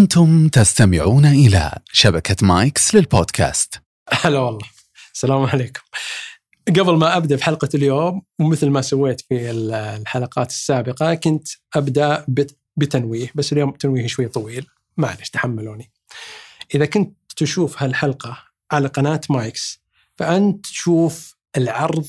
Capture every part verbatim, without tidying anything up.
أنتم تستمعون إلى شبكة مايكس للبودكاست. هلا والله، السلام عليكم. قبل ما أبدأ في حلقة اليوم، ومثل ما سويت في الحلقات السابقة، كنت أبدأ بتنويه، بس اليوم تنويه شوي طويل، معلش تحملوني. إذا كنت تشوف هالحلقة على قناة مايكس فأنت تشوف العرض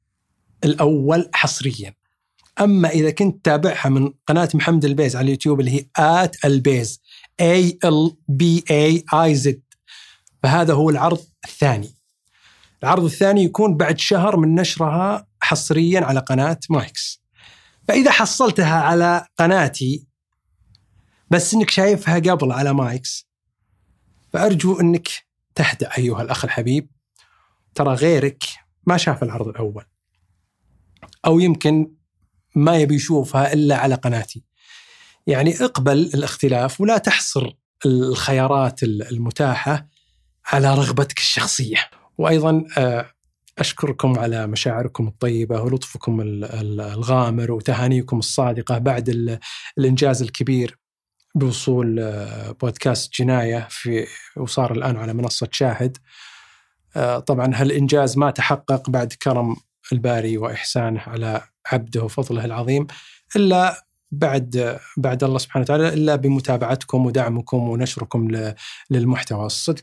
الأول حصريا. أما إذا كنت تابعها من قناة محمد البيز على اليوتيوب اللي هي آت البيز A L B A I Z، فهذا هو العرض الثاني. العرض الثاني يكون بعد شهر من نشرها حصريا على قناة مايكس. فإذا حصلتها على قناتي بس إنك شايفها قبل على مايكس، فأرجو إنك تهدأ أيها الأخ الحبيب، ترى غيرك ما شاف العرض الأول، أو يمكن ما يبي يشوفها إلا على قناتي. يعني اقبل الاختلاف ولا تحصر الخيارات المتاحة على رغبتك الشخصية. وأيضا أشكركم على مشاعركم الطيبة ولطفكم الغامر وتهانيكم الصادقة بعد الإنجاز الكبير بوصول بودكاست جناية في وصار الآن على منصة شاهد. طبعا هالإنجاز ما تحقق بعد كرم الباري وإحسانه على عبده وفضله العظيم إلا بعد بعد الله سبحانه وتعالى، إلا بمتابعتكم ودعمكم ونشركم للمحتوى. الصدق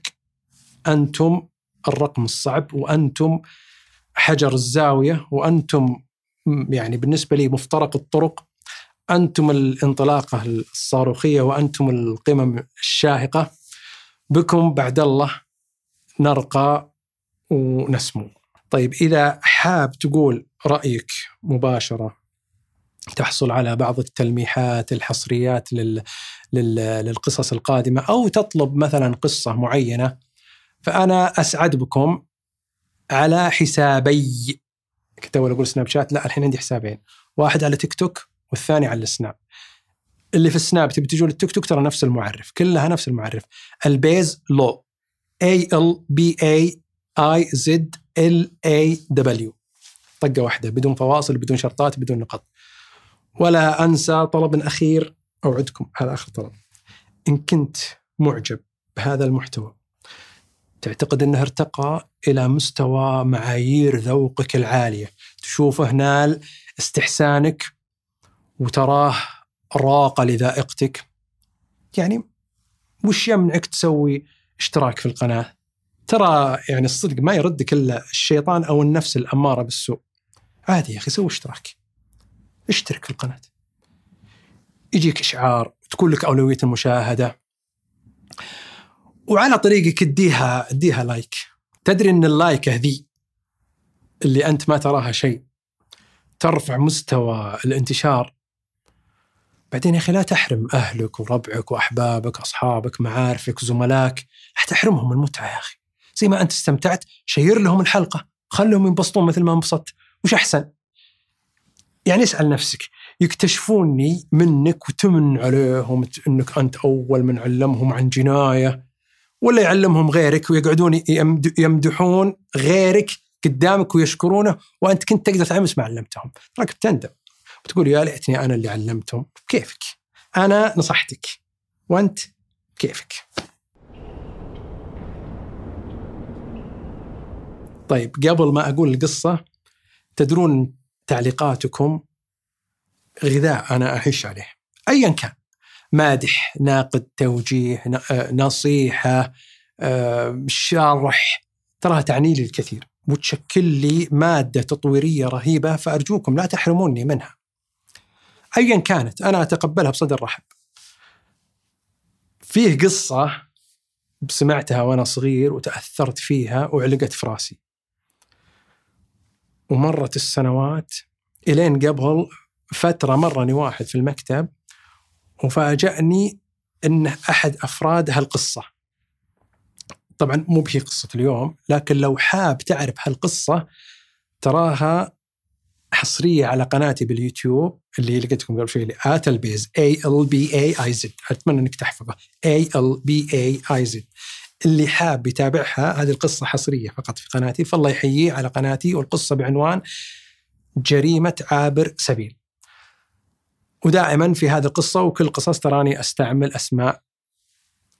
أنتم الرقم الصعب، وأنتم حجر الزاوية، وأنتم يعني بالنسبة لي مفترق الطرق، أنتم الانطلاقة الصاروخية، وأنتم القمم الشاهقة. بكم بعد الله نرقى ونسمو. طيب، إذا حاب تقول رأيك مباشرة، تحصل على بعض التلميحات الحصريات لل... لل... للقصص القادمة، أو تطلب مثلا قصة معينة، فأنا أسعد بكم على حسابي. كنت أول أقول سناب شات، لا الحين عندي حسابين، واحد على تيك توك والثاني على السناب. اللي في السناب تبي تجوا للتيك توك ترى نفس المعرف، كلها نفس المعرف، البيز لو A L B A I Z L A W، طقة واحدة بدون فواصل بدون شرطات بدون نقط. ولا أنسى طلب أخير أوعدكم، هذا آخر طلب، إن كنت معجب بهذا المحتوى، تعتقد أنه ارتقى إلى مستوى معايير ذوقك العالية، تشوفه نال استحسانك وتراه راق لذائقتك، يعني وش يمنعك تسوي اشتراك في القناة؟ ترى يعني الصدق ما يردك إلا الشيطان أو النفس الأمارة بالسوء. عادي يا أخي، سوي اشتراك، اشترك في القناة، يجيك إشعار، تكون لك أولوية المشاهدة، وعلى طريقك اديها اديها لايك. تدري ان اللايك هذي اللي انت ما تراها شيء ترفع مستوى الانتشار. بعدين يا اخي لا تحرم اهلك وربعك واحبابك اصحابك معارفك زملائك، لا تحرمهم المتعه يا اخي. زي ما انت استمتعت شير لهم الحلقه، خلهم ينبسطون مثل ما انبسطت. وش احسن؟ يعني اسال نفسك، يكتشفوني منك وتمن عليهم انك انت اول من علمهم عن جنايه، ولا يعلمهم غيرك ويقعدون يمدحون غيرك قدامك ويشكرونه، وأنت كنت تقدر تعمس ما علمتهم؟ راك بتندم وتقول يا ليتني أنا اللي علمتهم. كيفك؟ أنا نصحتك وأنت كيفك؟ طيب، قبل ما أقول القصة، تدرون تعليقاتكم غذاء أنا أعيش عليه، أيا كان، مادح، ناقد، توجيه، نصيحة، شرح، تراها تعني لي الكثير وتشكل لي مادة تطويرية رهيبة. فأرجوكم لا تحرموني منها أيا كانت، أنا أتقبلها بصدر رحب. فيه قصة سمعتها وأنا صغير وتأثرت فيها وعلقت في راسي، ومرت السنوات إلين قبل فترة مرني واحد في المكتب وفاجأني أنه أحد أفراد هالقصة. طبعا مو بهي قصة اليوم، لكن لو حاب تعرف هالقصة تراها حصرية على قناتي باليوتيوب اللي لقيتكم قبل شوي، اللي آت البيز A L B A I Z. أتمنى أنك تحفظها، A L B A I Z. اللي حاب يتابعها، هذه القصة حصرية فقط في قناتي، فالله يحييه على قناتي. والقصة بعنوان جريمة عابر سبيل. ودائما في هذه القصة وكل قصص تراني أستعمل أسماء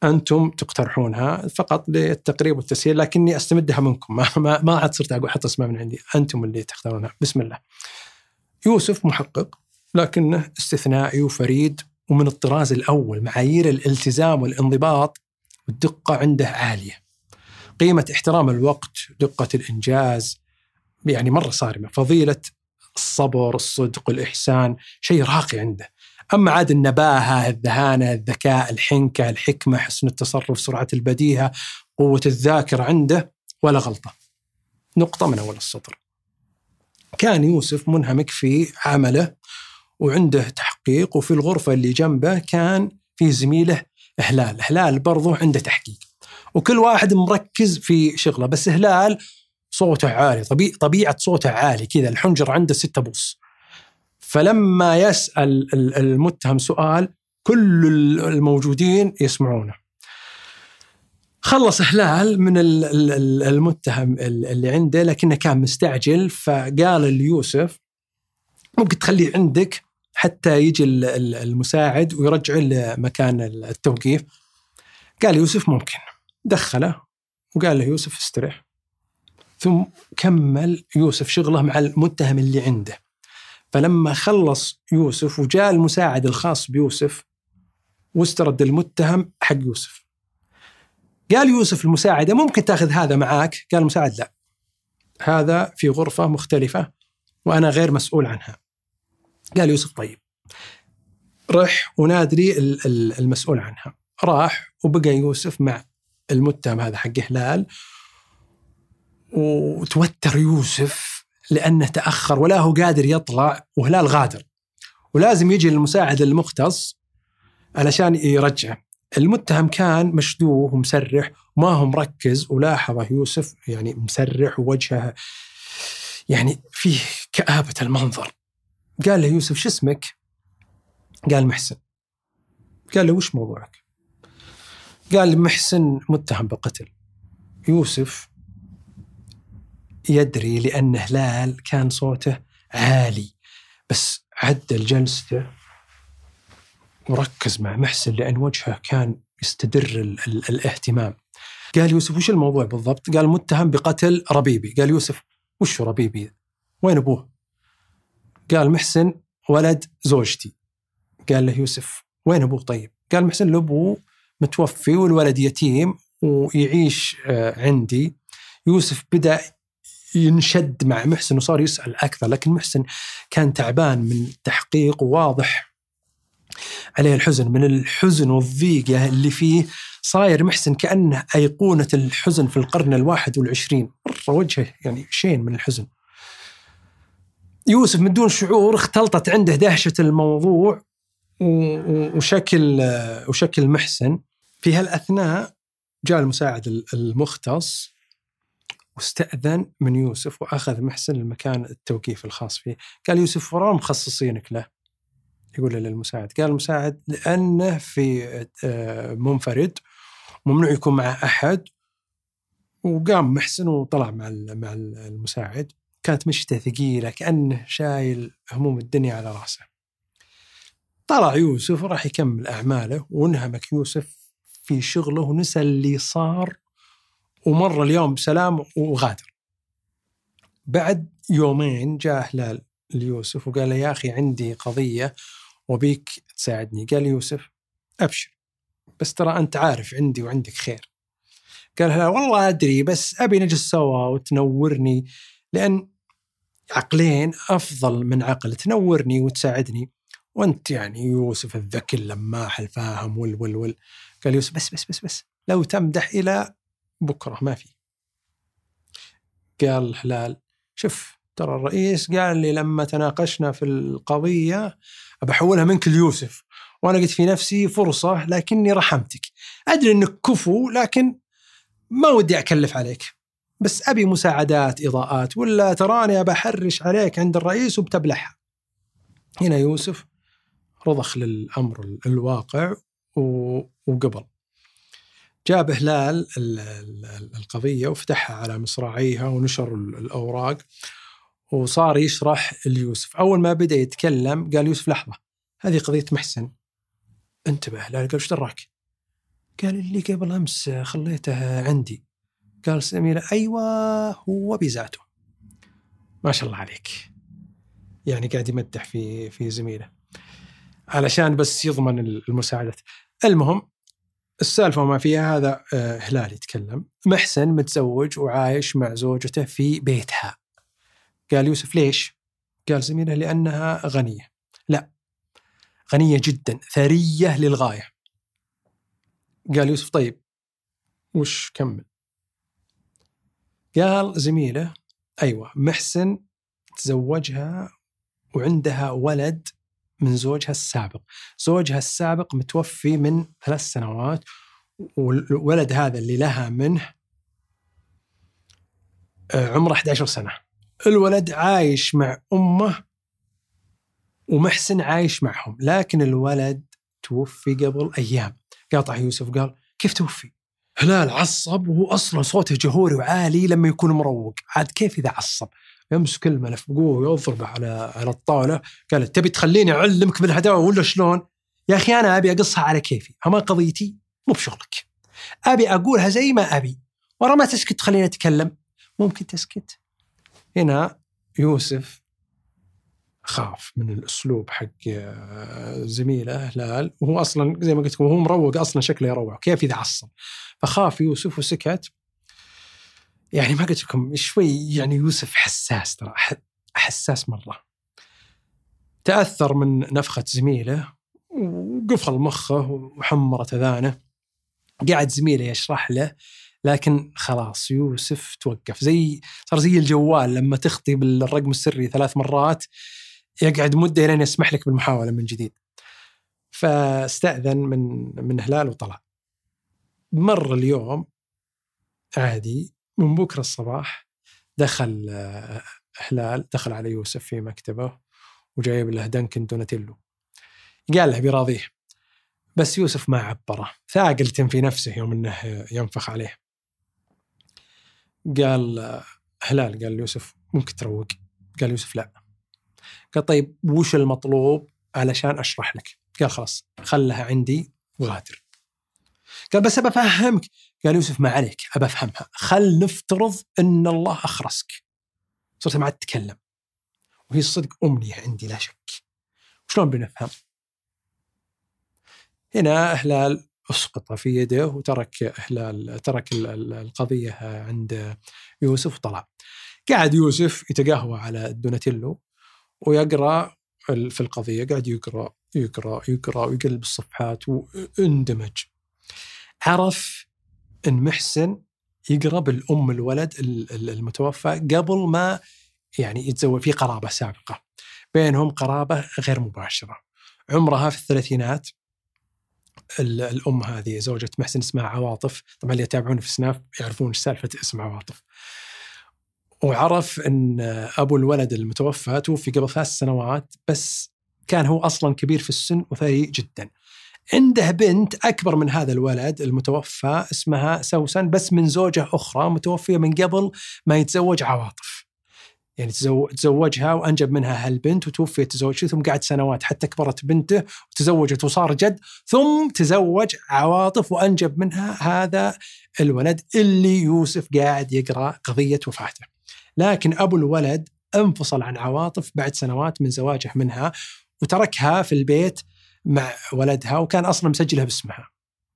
أنتم تقترحونها فقط للتقريب والتسهيل، لكني أستمدها منكم، ما ما ما عاد صرت أقول أحط اسماء من عندي، أنتم اللي تختارونها. بسم الله. يوسف محقق لكنه استثنائي وفريد ومن الطراز الأول، معايير الالتزام والانضباط والدقة عنده عالية، قيمة احترام الوقت، دقة الإنجاز يعني مرة صارمة، فضيلة الصبر، الصدق، الإحسان شيء راقي عنده. أما عاد النباهة، الذهانة، الذكاء، الحنكة، الحكمة، حسن التصرف، سرعة البديهة، قوة الذاكرة عنده ولا غلطة، نقطة من أول السطر. كان يوسف منهمك في عمله وعنده تحقيق، وفي الغرفة اللي جنبه كان في زميله هلال. هلال برضو عنده تحقيق، وكل واحد مركز في شغله، بس هلال صوته عالي، طبيعي طبيعة صوته عالي كذا، الحنجر عنده ستة بوص. فلما يسأل المتهم سؤال كل الموجودين يسمعونه. خلص هلال من المتهم اللي عنده لكنه كان مستعجل، فقال ليوسف ممكن تخليه عندك حتى يجي المساعد ويرجع لمكان التوقيف. قال يوسف ممكن. دخله وقال له يوسف استريح. ثم كمل يوسف شغله مع المتهم اللي عنده. فلما خلص يوسف وجاء المساعد الخاص بيوسف واسترد المتهم حق يوسف، قال يوسف المساعدة ممكن تأخذ هذا معاك؟ قال المساعد لا، هذا في غرفة مختلفة وأنا غير مسؤول عنها. قال يوسف طيب رح ونادري المسؤول عنها. راح وبقى يوسف مع المتهم هذا حق هلال، وتوتر يوسف لأنه تأخر ولا هو قادر يطلع، وهلال غادر ولازم يجي المساعد المختص علشان يرجعه. المتهم كان مشدوه ومسرح وما هو مركز، ولاحظه يوسف يعني مسرح ووجهه يعني فيه كآبة المنظر. قال له يوسف شو اسمك؟ قال محسن. قال له وش موضوعك؟ قال محسن متهم بقتل. يوسف يدري لأن هلال كان صوته عالي، بس عدل جلسته وركز مع محسن لأن وجهه كان يستدر ال ال الاهتمام. قال يوسف وش الموضوع بالضبط؟ قال متهم بقتل ربيبي. قال يوسف وش ربيبي؟ وين أبوه؟ قال محسن ولد زوجتي. قال له يوسف وين أبوه طيب؟ قال محسن لأبوه متوفي والولد يتيم ويعيش عندي. يوسف بدأ ينشد مع محسن وصار يسأل أكثر، لكن محسن كان تعبان من التحقيق وواضح عليه الحزن. من الحزن والضيقة اللي فيه صاير محسن كأنه أيقونة الحزن في القرن الواحد والعشرين، مرة وجهه يعني شين من الحزن. يوسف من دون شعور اختلطت عنده دهشة الموضوع وشكل وشكل محسن. في هالأثناء جاء المساعد المختص واستأذن من يوسف وأخذ محسن المكان التوقيف الخاص فيه. قال يوسف ورا مخصصينك له؟ يقول له للمساعد. قال المساعد لأنه في منفرد ممنوع يكون مع أحد. وقام محسن وطلع مع مع المساعد. كانت مشته ثقيلة كأنه شايل هموم الدنيا على رأسه. طلع يوسف وراح يكمل أعماله، وانهمك يوسف في شغله ونسى اللي صار ومر اليوم بسلام وغادر. بعد يومين جاء هلال ليوسف وقال له يا أخي عندي قضية وبيك تساعدني. قال يوسف أبشر، بس ترى أنت عارف عندي وعندك خير. قال هلال والله أدري، بس أبي نجلس سوا وتنورني، لأن عقلين أفضل من عقل، تنورني وتساعدني، وأنت يعني يوسف الذكي اللماح الفاهم وال وال وال. قال يوسف بس بس بس بس لو تمدح إلى بكرة ما في. قال هلال شوف ترى الرئيس قال لي لما تناقشنا في القضية أبحولها منك ليوسف، وأنا قلت في نفسي فرصة لكني رحمتك. أدري أنك كفو لكن ما ودي أكلف عليك، بس أبي مساعدات إضاءات ولا تراني أبحرش عليك عند الرئيس وبتبلحها. هنا يوسف رضخ للأمر الواقع وقبل. جاب هلال القضية وفتحها على مصراعيها ونشر الأوراق وصار يشرح ليوسف. أول ما بدأ يتكلم قال يوسف لحظة، هذه قضية محسن. انتبه هلال. قال ايش دراك؟ قال اللي قبل أمس خليته عندي. قال سميرة أيوة هو بذاته. ما شاء الله عليك. يعني قاعد يمدح في في زميله علشان بس يضمن المساعدة. المهم السالفة ما فيها هذا. هلال يتكلم. محسن متزوج وعايش مع زوجته في بيتها. قال يوسف ليش؟ قال زميله لأنها غنية. لا، غنية جدا، ثرية للغاية. قال يوسف طيب وش كمل؟ قال زميله أيوة محسن تزوجها وعندها ولد من زوجها السابق. زوجها السابق متوفي من ثلاث سنوات، والولد هذا اللي لها منه عمره أحد عشر سنة. الولد عايش مع أمه ومحسن عايش معهم، لكن الولد توفي قبل أيام. قاطع يوسف قال كيف توفي؟ هلال عصب، وهو أصلا صوته جهوري وعالي لما يكون مروق، عاد كيف إذا عصب؟ يمسك الملف بقوه ويضربه على على الطاولة. قال تبي تخليني أعلمك بالهداوة ولا شلون؟ يا أخي أنا أبي أقصها على كيفي، أما قضيتي مو بشغلك. أبي أقولها زي ما أبي، ورا ما تسكت خليني أتكلم. ممكن تسكت؟ هنا يوسف خاف من الأسلوب حق زميله هلال، وهو أصلا زي ما قلت لكم هو مروق أصلا، شكله يروع، كيف إذا عصب؟ فخاف يوسف وسكت. يعني ما قلت لكم شوي، يعني يوسف حساس، ترى حساس مرة. تأثر من نفخة زميله وقفل مخه وحمرت أذانه. قاعد زميله يشرح له، لكن خلاص يوسف توقف. زي صار زي الجوال لما تخطي بالرقم السري ثلاث مرات يقعد مدة لين يسمح لك بالمحاولة من جديد. فاستأذن من من هلال وطلع. مر اليوم عادي. من بكرة الصباح دخل هلال دخل على يوسف في مكتبه وجايب له دانكن دوناتيلو. قال له بيراضيه، بس يوسف ما عبره، ثاقلتم في نفسه يوم انه ينفخ عليه. قال هلال قال يوسف ممكن تروق؟ قال يوسف لا. قال طيب وش المطلوب علشان أشرح لك؟ قال خلاص خلها عندي وغادر. قال بس أبى أفهمك. قال يوسف ما عليك، أبى أفهمها. خل نفترض أن الله أخرسك، صرت ما عاد تتكلم، وهي الصدق أمنية عندي لا شك. وشلون بنفهم؟ هنا هلال أسقط في يده وترك هلال ترك القضية عند يوسف وطلع. قاعد يوسف يتقهوى على الدوناتيلو ويقرأ في القضية. قاعد يقرأ يقرأ يقرأ ويقلب الصفحات واندمج. عرف أن محسن يقرب الأم الولد المتوفى قبل ما يعني يتزوج، في قرابة سابقة بينهم، قرابة غير مباشرة. عمرها في الثلاثينات. الأم هذه زوجة محسن اسمها عواطف، طبعا اللي يتابعون في سناف يعرفون سالفة اسم عواطف. وعرف أن أبو الولد المتوفى توفي قبل ثلاث سنوات، بس كان هو أصلا كبير في السن وثري جدا. عنده بنت أكبر من هذا الولد المتوفى اسمها سوسن، بس من زوجة أخرى متوفية من قبل ما يتزوج عواطف. يعني تزوجها وأنجب منها هالبنت وتوفيت تزوجها، ثم قعد سنوات حتى كبرت بنته وتزوجت وصار جد، ثم تزوج عواطف وأنجب منها هذا الولد اللي يوسف قاعد يقرأ قضية وفاته. لكن أبو الولد انفصل عن عواطف بعد سنوات من زواجه منها، وتركها في البيت مع ولدها، وكان أصلا مسجلها باسمها.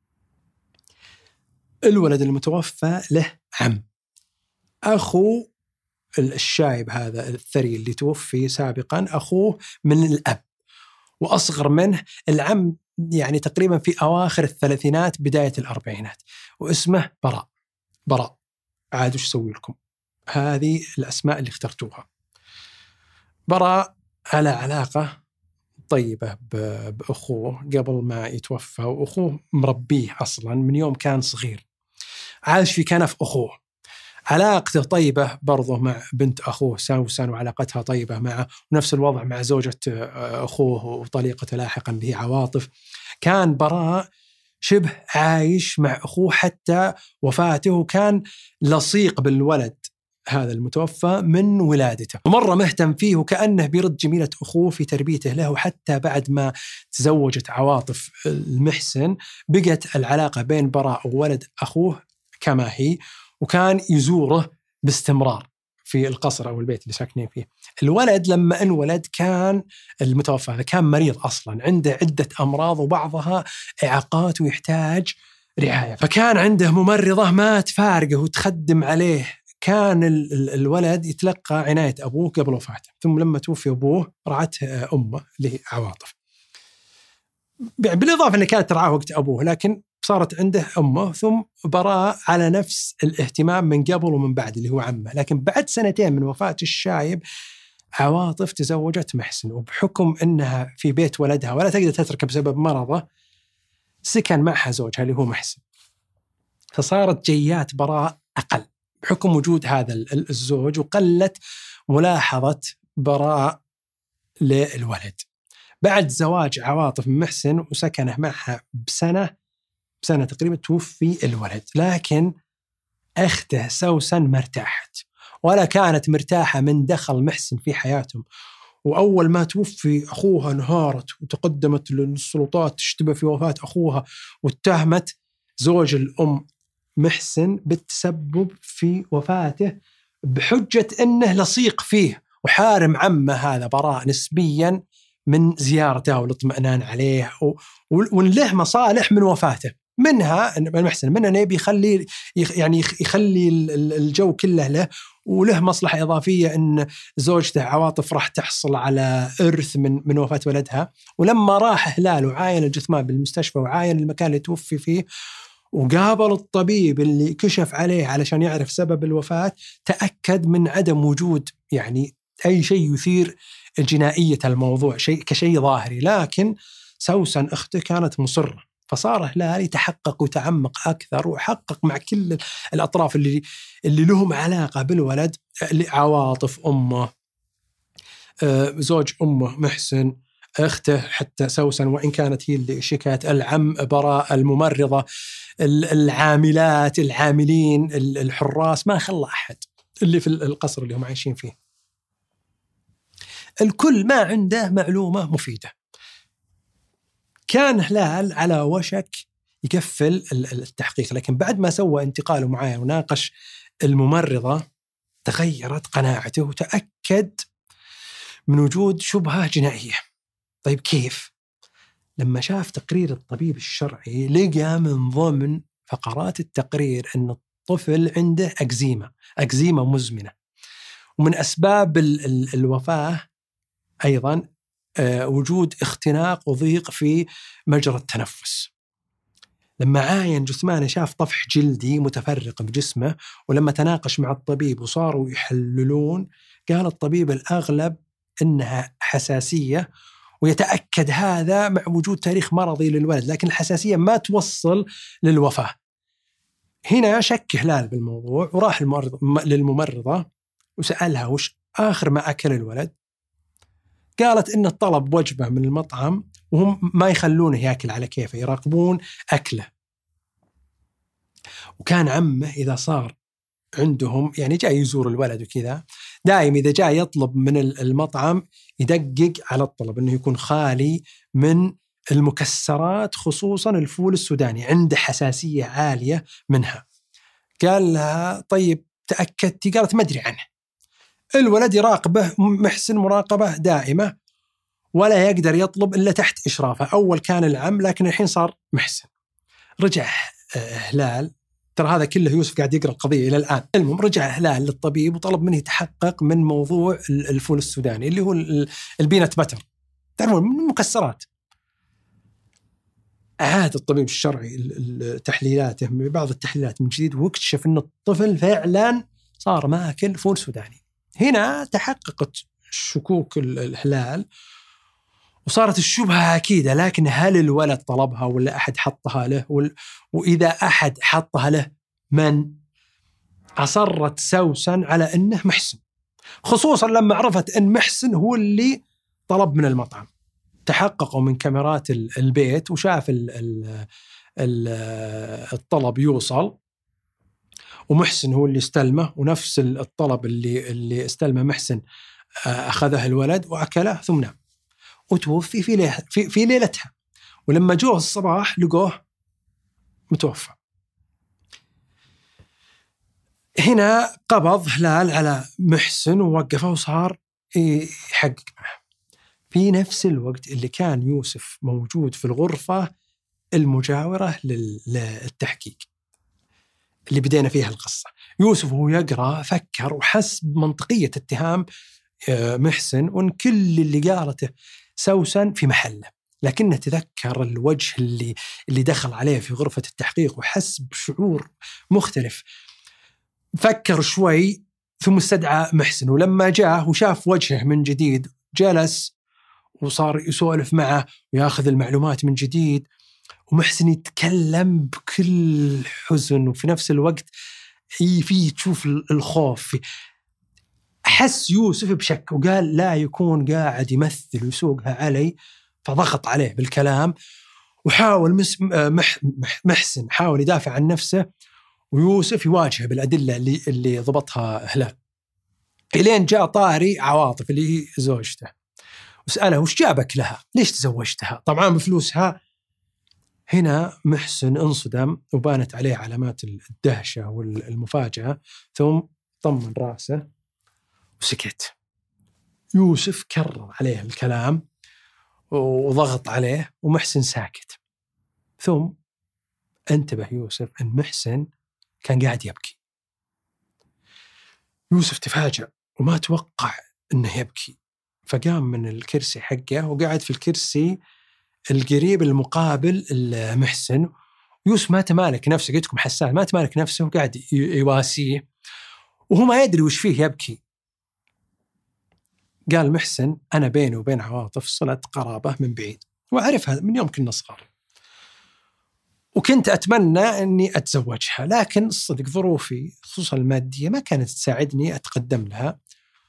الولد المتوفى له عم، أخو الشايب هذا الثري اللي توفي سابقا، أخوه من الأب وأصغر منه. العم يعني تقريبا في أواخر الثلاثينات بداية الأربعينات، واسمه براء. براء عاد وش سوي لكم؟ هذه الأسماء اللي اخترتوها. براء على علاقة طيبة بأخوه قبل ما يتوفى، وأخوه مربيه أصلا من يوم كان صغير، عايش في كنف أخوه. علاقته طيبة برضه مع بنت أخوه سوسن، وعلاقتها طيبة معه، ونفس الوضع مع زوجة أخوه وطليقته لاحقا اللي هي عواطف. كان براء شبه عايش مع أخوه حتى وفاته، وكان لصيق بالولد هذا المتوفى من ولادته، ومرة مهتم فيه وكأنه بيرد جميلة أخوه في تربيته له. وحتى بعد ما تزوجت عواطف المحسن بقت العلاقة بين براء وولد أخوه كما هي، وكان يزوره باستمرار في القصر أو البيت اللي ساكنين فيه. الولد لما انولد كان المتوفى هذا كان مريض أصلا، عنده عدة أمراض وبعضها إعاقات ويحتاج رعاية، فكان عنده ممرضة ما تفارقه وتخدم عليه. كان الولد يتلقى عناية أبوه قبل وفاته، ثم لما توفي أبوه رعته أمه اللي هي عواطف، بالإضافة أنه كانت ترعاه وقت أبوه، لكن صارت عنده أمه. ثم براء على نفس الاهتمام من قبل ومن بعد اللي هو عمه. لكن بعد سنتين من وفاة الشايب عواطف تزوجت محسن، وبحكم أنها في بيت ولدها ولا تقدر تتركه بسبب مرضه سكن معها زوجها اللي هو محسن، فصارت جيات براء أقل بحكم وجود هذا الزوج، وقلت ملاحظة براء للولد. بعد زواج عواطف من محسن وسكنه معها بسنة بسنة تقريبا توفي الولد، لكن أخته سوسن ما ارتاحت ولا كانت مرتاحة من دخل محسن في حياتهم. وأول ما توفي أخوها انهارت وتقدمت للسلطات تشتبه في وفاة أخوها، واتهمت زوج الأم محسن بالتسبب في وفاته بحجة أنه لصيق فيه وحارم عمه هذا براء نسبيا من زيارته والاطمئنان عليه، وأن له مصالح من وفاته، منها المحسن منها أنه يخلي يعني يخلي الجو كله له، وله مصلحة إضافية أن زوجته عواطف راح تحصل على إرث من من وفاة ولدها. ولما راح هلال وعاين الجثمان بالمستشفى وعاين المكان اللي توفي فيه وقابل الطبيب اللي كشف عليه علشان يعرف سبب الوفاة، تأكد من عدم وجود يعني أي شيء يثير الجنائية الموضوع، شيء كشيء ظاهري. لكن سوسن أخته كانت مصرة، فصار هلال يتحقق وتعمق أكثر وحقق مع كل الأطراف اللي اللي لهم علاقة بالولد، عواطف أمه، زوج أمه محسن، أخته حتى سوسن وإن كانت هي اللي شكت، العم براء، الممرضة، العاملات، العاملين، الحراس، ما خلى أحد اللي في القصر اللي هم عايشين فيه. الكل ما عنده معلومة مفيدة. كان هلال على وشك يكفل التحقيق، لكن بعد ما سوى انتقاله معايا وناقش الممرضة تغيرت قناعته وتأكد من وجود شبهة جنائية. طيب كيف؟ لما شاف تقرير الطبيب الشرعي لقى من ضمن فقرات التقرير أن الطفل عنده أكزيما أكزيما مزمنة، ومن أسباب ال ال الوفاة أيضا آه وجود اختناق وضيق في مجرى التنفس. لما عاين جثمانه شاف طفح جلدي متفرق بجسمه، ولما تناقش مع الطبيب وصاروا يحللون قال الطبيب الأغلب إنها حساسية، ويتأكد هذا مع وجود تاريخ مرضي للولد، لكن الحساسية ما توصل للوفاة. هنا شك هلال بالموضوع وراح للممرضة وسألها وش آخر ما أكل الولد. قالت إنه طلب وجبة من المطعم وهم ما يخلونه يأكل على كيفه، يراقبون أكله. وكان عمه إذا صار عندهم يعني جاي يزور الولد وكذا دائم إذا جاء يطلب من المطعم يدقق على الطلب أنه يكون خالي من المكسرات، خصوصا الفول السوداني عنده حساسية عالية منها. قال لها طيب تأكدتي؟ قالت ما أدري عنه. الولد يراقبه محسن مراقبة دائمة ولا يقدر يطلب إلا تحت إشرافه. أول كان العم لكن الحين صار محسن. رجع هلال، ترى هذا كله يوسف قاعد يقرأ القضية إلى الآن. المهم رجع هلال للطبيب وطلب منه يتحقق من موضوع الفول السوداني اللي هو البينت بتر، تعرفون من المكسرات. أعاد الطبيب الشرعي تحليلاته بعض التحليلات من جديد واكتشف أن الطفل فعلا صار ماكل فول سوداني. هنا تحققت شكوك الهلال وصارت الشبهة أكيدة، لكن هل الولد طلبها ولا أحد حطها له؟ وإذا أحد حطها له من؟ أصرت سوسن على أنه محسن، خصوصا لما عرفت أن محسن هو اللي طلب من المطعم. تحققوا من كاميرات البيت وشاف ال ال ال الطلب يوصل، ومحسن هو اللي استلمه، ونفس الطلب اللي اللي استلمه محسن أخذه الولد وأكله ثم نام، وتوفي في ليلة في, في ليلتها. ولما جوه الصباح لقوه متوفى. هنا قبض هلال على محسن ووقفه وصار يحقق معه. في نفس الوقت اللي كان يوسف موجود في الغرفة المجاورة للتحقيق اللي بدينا فيها القصة. يوسف وهو يقرأ فكر وحس بمنطقية اتهام محسن، وان كل اللي قالته سوسن في محله، لكنه تذكر الوجه اللي اللي دخل عليه في غرفة التحقيق وحس بشعور مختلف. فكر شوي ثم استدعى محسن، ولما جاء وشاف وجهه من جديد جلس وصار يسولف معه وياخذ المعلومات من جديد. ومحسن يتكلم بكل حزن وفي نفس الوقت فيه تشوف الخوف فيه. حس يوسف بشك وقال لا يكون قاعد يمثل ويسوقها علي، فضغط عليه بالكلام وحاول محسن حاول يدافع عن نفسه، ويوسف يواجهه بالأدلة اللي اللي ضبطها هلال. إلين جاء طاري عواطف اللي هي زوجته وسأله وش جابك لها؟ ليش تزوجتها؟ طبعا بفلوسها. هنا محسن انصدم وبانت عليه علامات الدهشة والمفاجأة، ثم طمن رأسه وسكت. يوسف كرر عليه الكلام وضغط عليه ومحسن ساكت. ثم انتبه يوسف أن محسن كان قاعد يبكي. يوسف تفاجأ وما توقع أنه يبكي، فقام من الكرسي حقه وقعد في الكرسي القريب المقابل المحسن. يوسف ما تمالك نفسه، قلت لكم حساس، ما تمالك نفسه وقاعد يواسيه وهو ما يدري وش فيه يبكي. قال محسن أنا بيني وبين عواطف صلة قرابة من بعيد وأعرفها من يوم كنا صغار، وكنت أتمنى أني أتزوجها، لكن الصدق ظروفي خصوصا المادية ما كانت تساعدني أتقدم لها.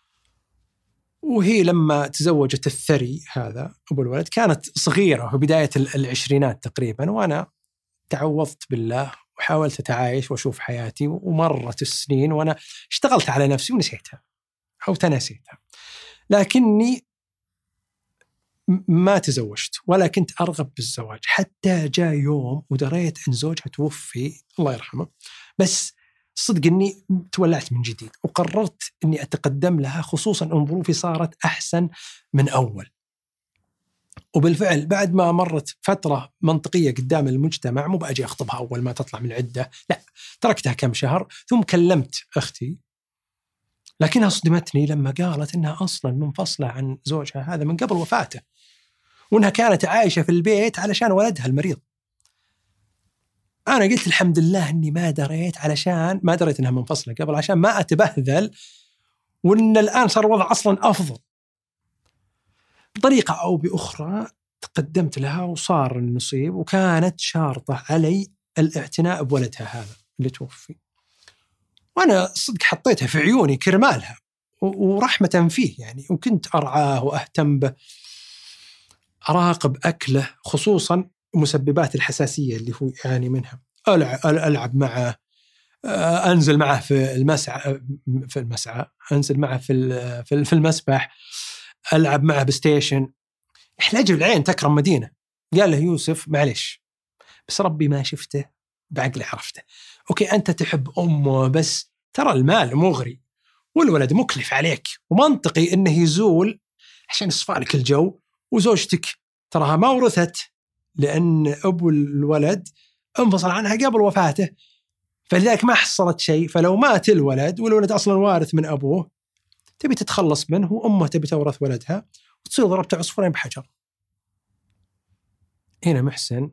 وهي لما تزوجت الثري هذا أبو الولد كانت صغيرة في بداية العشرينات تقريبا، وأنا تعوضت بالله وحاولت أتعايش وأشوف حياتي، ومرت السنين وأنا اشتغلت على نفسي ونسيتها أو تناسيتها، لكني ما تزوجت ولا كنت أرغب بالزواج حتى جاء يوم ودريت أن زوجها توفي الله يرحمه. بس صدق أني تولعت من جديد وقررت أني أتقدم لها، خصوصا أن ظروفي صارت أحسن من أول. وبالفعل بعد ما مرت فترة منطقية قدام المجتمع، مو بأجي أخطبها أول ما تطلع من العدة، لا، تركتها كم شهر ثم كلمت أختي، لكنها صدمتني لما قالت أنها أصلا منفصلة عن زوجها هذا من قبل وفاته، وأنها كانت عايشة في البيت علشان ولدها المريض. أنا قلت الحمد لله أني ما دريت، علشان ما دريت أنها منفصلة قبل عشان ما أتبهذل، وأن الآن صار الوضع أصلا أفضل. بطريقة أو بأخرى تقدمت لها وصار النصيب، وكانت شارطة علي الاعتناء بولدها هذا اللي توفي، وأنا صدق حطيتها في عيوني كرمالها ورحمة فيه يعني، وكنت أرعاه وأهتم به، أراقب أكله، خصوصا مسببات الحساسية اللي هو يعني منها، ألعب معه، أنزل معه في المسعى في المسعى أنزل معه في في المسبح، ألعب معه بستيشن. إحلاج العين تكرم مدينة. قال له يوسف معلش، بس ربي ما شفته بعقلي عرفته. أوكي أنت تحب أمه، بس ترى المال مغري والولد مكلف عليك، ومنطقي إنه يزول عشان يصفالك الجو، وزوجتك تراها ما ورثت لأن أبو الولد انفصل عنها قبل وفاته، فلذلك ما حصلت شيء. فلو مات الولد والولد أصلا وارث من أبوه، تبي تتخلص منه، وأمه تبي تورث ولدها، وتصير ضربت عصفورين بحجر. هنا محسن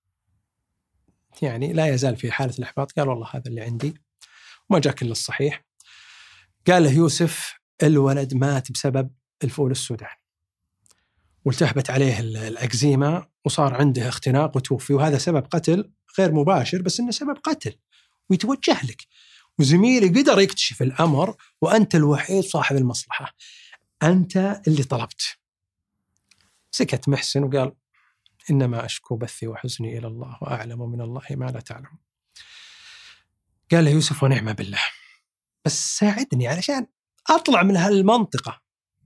يعني لا يزال في حالة الإحباط، قال والله هذا اللي عندي، وما جاك إلا الصحيح. قال له يوسف الولد مات بسبب الفول السوداني، والتهبت عليه الأكزيما وصار عنده اختناق وتوفي، وهذا سبب قتل غير مباشر بس إنه سبب قتل ويتوجه لك، وزميلي قدر يكتشف الأمر، وأنت الوحيد صاحب المصلحة، أنت اللي طلبت. سكت محسن وقال إنما أشكو بثي وحزني إلى الله وأعلم من الله ما لا تعلم. قال له يوسف ونعم بالله، بس ساعدني علشان أطلع من هالمنطقة.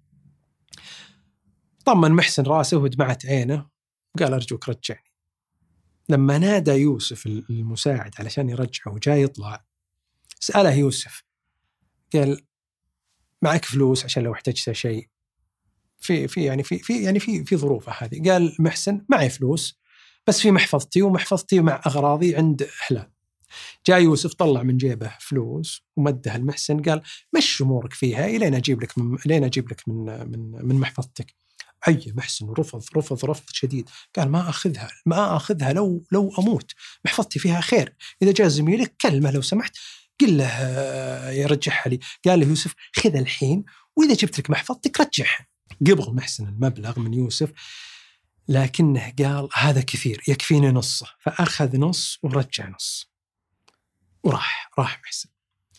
طمن محسن راسه ودمعت عينه وقال أرجوك رجعني. لما نادى يوسف المساعد علشان يرجعه وجاي يطلع، سأله يوسف قال معك فلوس عشان لو احتجت شيء في في يعني في في يعني في في ظروفه هذه؟ قال محسن معي فلوس بس في محفظتي، ومحفظتي مع أغراضي عند هلال. جاء يوسف طلع من جيبه فلوس ومدها المحسن، قال مش أمورك فيها إلين أجيب لك من لين أجيب لك من من من محفظتك. أي محسن رفض رفض رفض شديد، قال ما أخذها ما أخذها لو لو أموت، محفظتي فيها خير، إذا جاء زميلك كلمة لو سمحت قل له يرجعها لي. قال له يوسف خذ الحين، وإذا جبت لك محفظتك رجعها. قبل محسن المبلغ من يوسف، لكنه قال هذا كثير يكفيني نصه، فأخذ نص ورجع نص وراح راح محسن.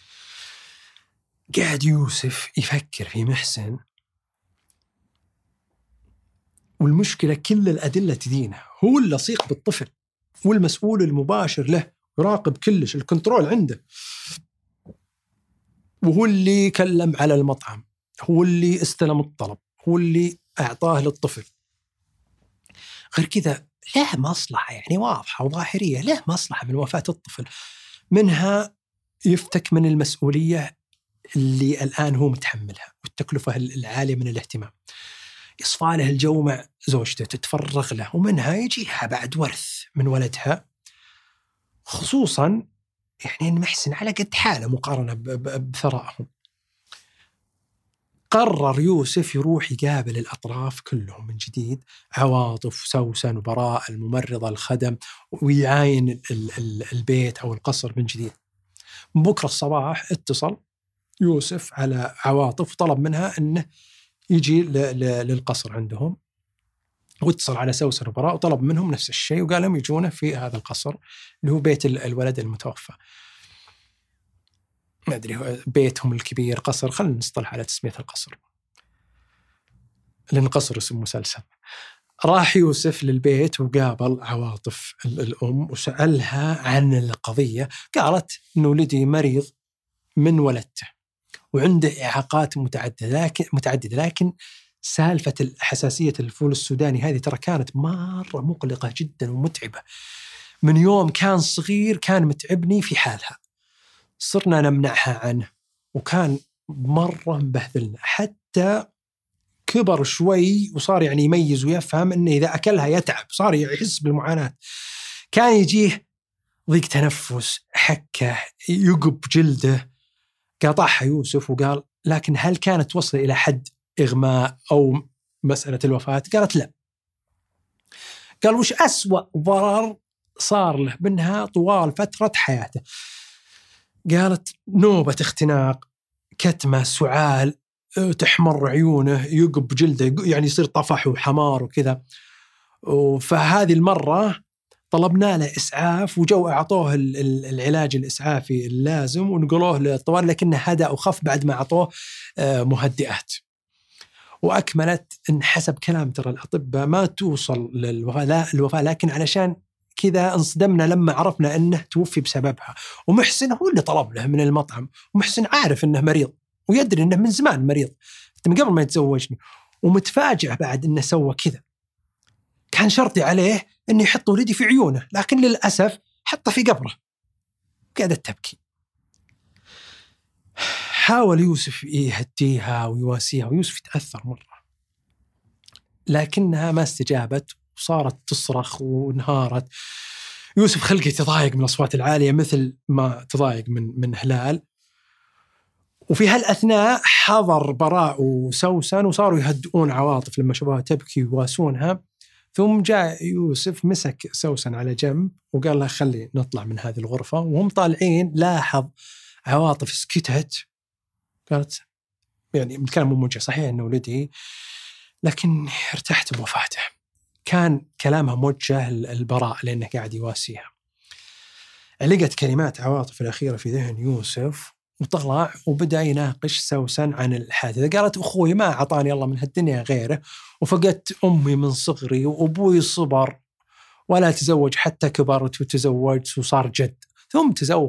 قاعد يوسف يفكر في محسن، والمشكلة كل الأدلة تدينه، هو اللصيق بالطفل والمسؤول المباشر له، يراقب كلش، الكنترول عنده، وهو اللي كلم على المطعم، هو اللي استلم الطلب، هو اللي أعطاه للطفل. غير كذا له مصلحة يعني واضحة وظاهرية، له مصلحة من وفاة الطفل، منها يفتك من المسؤولية اللي الآن هو متحملها والتكلفة العالية من الاهتمام، يصفى له الجو مع زوجته تتفرغ له، ومنها يجيها بعد ورث من ولدها، خصوصا يعني إن محسن على قد حاله مقارنة بثرائهم. قرر يوسف يروح يقابل الأطراف كلهم من جديد، عواطف وسوسن وبراء الممرضة الخدم، ويعاين ال ال البيت أو القصر من جديد. بكرة الصباح اتصل يوسف على عواطف وطلب منها أنه يجي للقصر عندهم، واتصل على سوسن وبراء وطلب منهم نفس الشيء، وقال لهم يجونه في هذا القصر اللي هو بيت الولد المتوفى. ما أدري بيتهم الكبير قصر، خلنا نصطلح على تسمية القصر لأن قصر اسم مسلسل. راح يوسف للبيت وقابل عواطف الأم وسألها عن القضية. قالت إن ولدي مريض من ولدته وعنده إعاقات متعددة، لكن متعددة لكن سالفة حساسية الفول السوداني هذه ترى كانت مرة مقلقة جدا ومتعبة. من يوم كان صغير كان متعبني في حالها، صرنا نمنعها عنه وكان مرة مبهذلنا، حتى كبر شوي وصار يعني يميز ويفهم إنه إذا أكلها يتعب، صار يحس بالمعاناة. كان يجيه ضيق تنفس، حكة، يقب جلده. قاطعها يوسف وقال لكن هل كانت توصل إلى حد إغماء أو مسألة الوفاة؟ قالت لا. قال وش أسوأ ضرر صار له منها طوال فترة حياته؟ قالت نوبة اختناق، كتمة، سعال، تحمر عيونه، يقب جلده، يعني يصير طفح وحمار وكذا. فهذه المرة طلبنا له إسعاف وجو أعطوه العلاج الإسعافي اللازم ونقلوه للطوارئ، لكنه هدأ وخف بعد ما أعطوه مهدئات. وأكملت إن حسب كلام ترى الأطباء ما توصل للوفاة، لكن علشان كذا انصدمنا لما عرفنا أنه توفي بسببها. ومحسن هو اللي طلب له من المطعم، ومحسن عارف أنه مريض ويدري أنه من زمان مريض من قبل ما يتزوجني، ومتفاجئ بعد أنه سوى كذا. كان شرطي عليه أنه يحط ولدي في عيونه، لكن للأسف حطه في قبره. قاعدة تبكي. حاول يوسف يهديها ويواسيها، ويوسف يتأثر مرة، لكنها ما استجابت وصارت تصرخ وانهارت. يوسف خلقه يتضايق من الأصوات العالية مثل ما تضايق من من هلال. وفي هالأثناء حضر براء وسوسن وصاروا يهدئون عواطف لما شافوها تبكي ويواسونها. ثم جاء يوسف مسك سوسن على جنب وقال لها خلي نطلع من هذه الغرفة. وهم طالعين لاحظ عواطف سكتت، قالت يعني الكلام موجه صحيح أنه ولدي، لكن ارتحت بوفاته. كان كلامها موجه البراء لأنه قاعد يواسيها. علقت كلمات عواطف الأخيرة في ذهن يوسف وطلع وبدأ يناقش سوسن عن الحادثة. قالت أخوي ما أعطاني الله من هالدنيا غيره، وفقدت أمي من صغري، وأبوي صبر ولا تزوج حتى كبرت وتزوجت وصار جد، ثم تزوج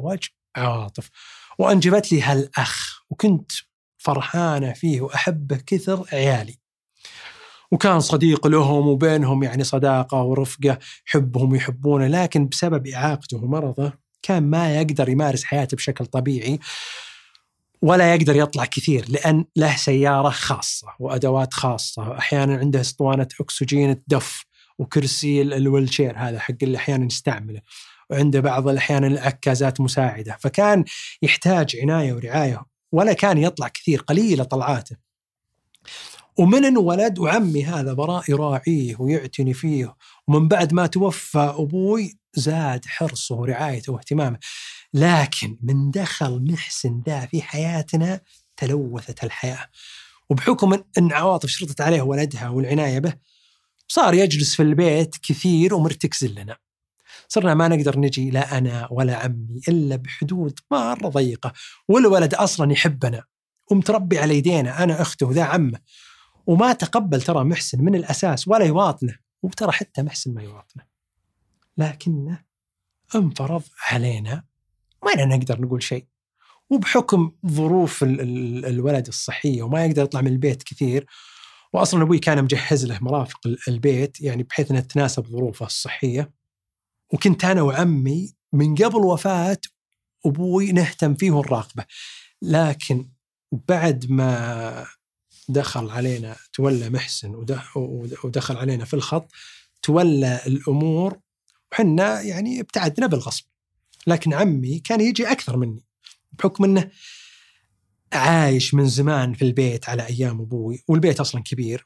عواطف، وأنجبت لي هالأخ، وكنت فرحانة فيه وأحبه كثر عيالي، وكان صديق لهم وبينهم يعني صداقة ورفقة، حبهم ويحبونه. لكن بسبب إعاقته ومرضه كان ما يقدر يمارس حياته بشكل طبيعي، ولا يقدر يطلع كثير، لأن له سيارة خاصة وأدوات خاصة، أحيانا عنده اسطوانة أكسجين تدف، وكرسي الويلشير هذا حق اللي أحيانا يستعمله، وعنده بعض الأحيان العكازات مساعدة، فكان يحتاج عناية ورعاية، ولا كان يطلع كثير، قليلة طلعاته. ومن انولد وعمي هذا براء يراعيه ويعتني فيه، ومن بعد ما توفى أبوي زاد حرصه ورعايته واهتمامه. لكن من دخل محسن ذا في حياتنا تلوثت الحياة، وبحكم أن عواطف شرطت عليه ولدها والعناية به، صار يجلس في البيت كثير ومرتكز لنا. صرنا ما نقدر نجي لا أنا ولا عمي إلا بحدود مرة ضيقة، والولد أصلا يحبنا ومتربي على يدينا، أنا أخته وذا عمه، وما تقبل ترى محسن من الأساس ولا يواطنه، وترى حتى محسن ما يواطنه، لكنه انفرض علينا وما نقدر نقول شيء. وبحكم ظروف ال ال الولد الصحية وما يقدر يطلع من البيت كثير، وأصلا أبوي كان مجهز له مرافق البيت يعني بحيث أنها تناسب ظروفه الصحية. وكنت أنا وعمي من قبل وفاة أبوي نهتم فيه ونراقبه، لكن بعد ما دخل علينا تولى محسن ودخل علينا في الخط، تولى الأمور وحنا يعني ابتعدنا بالغصب. لكن عمي كان يجي أكثر مني بحكم أنه عايش من زمان في البيت على أيام أبوي، والبيت أصلا كبير.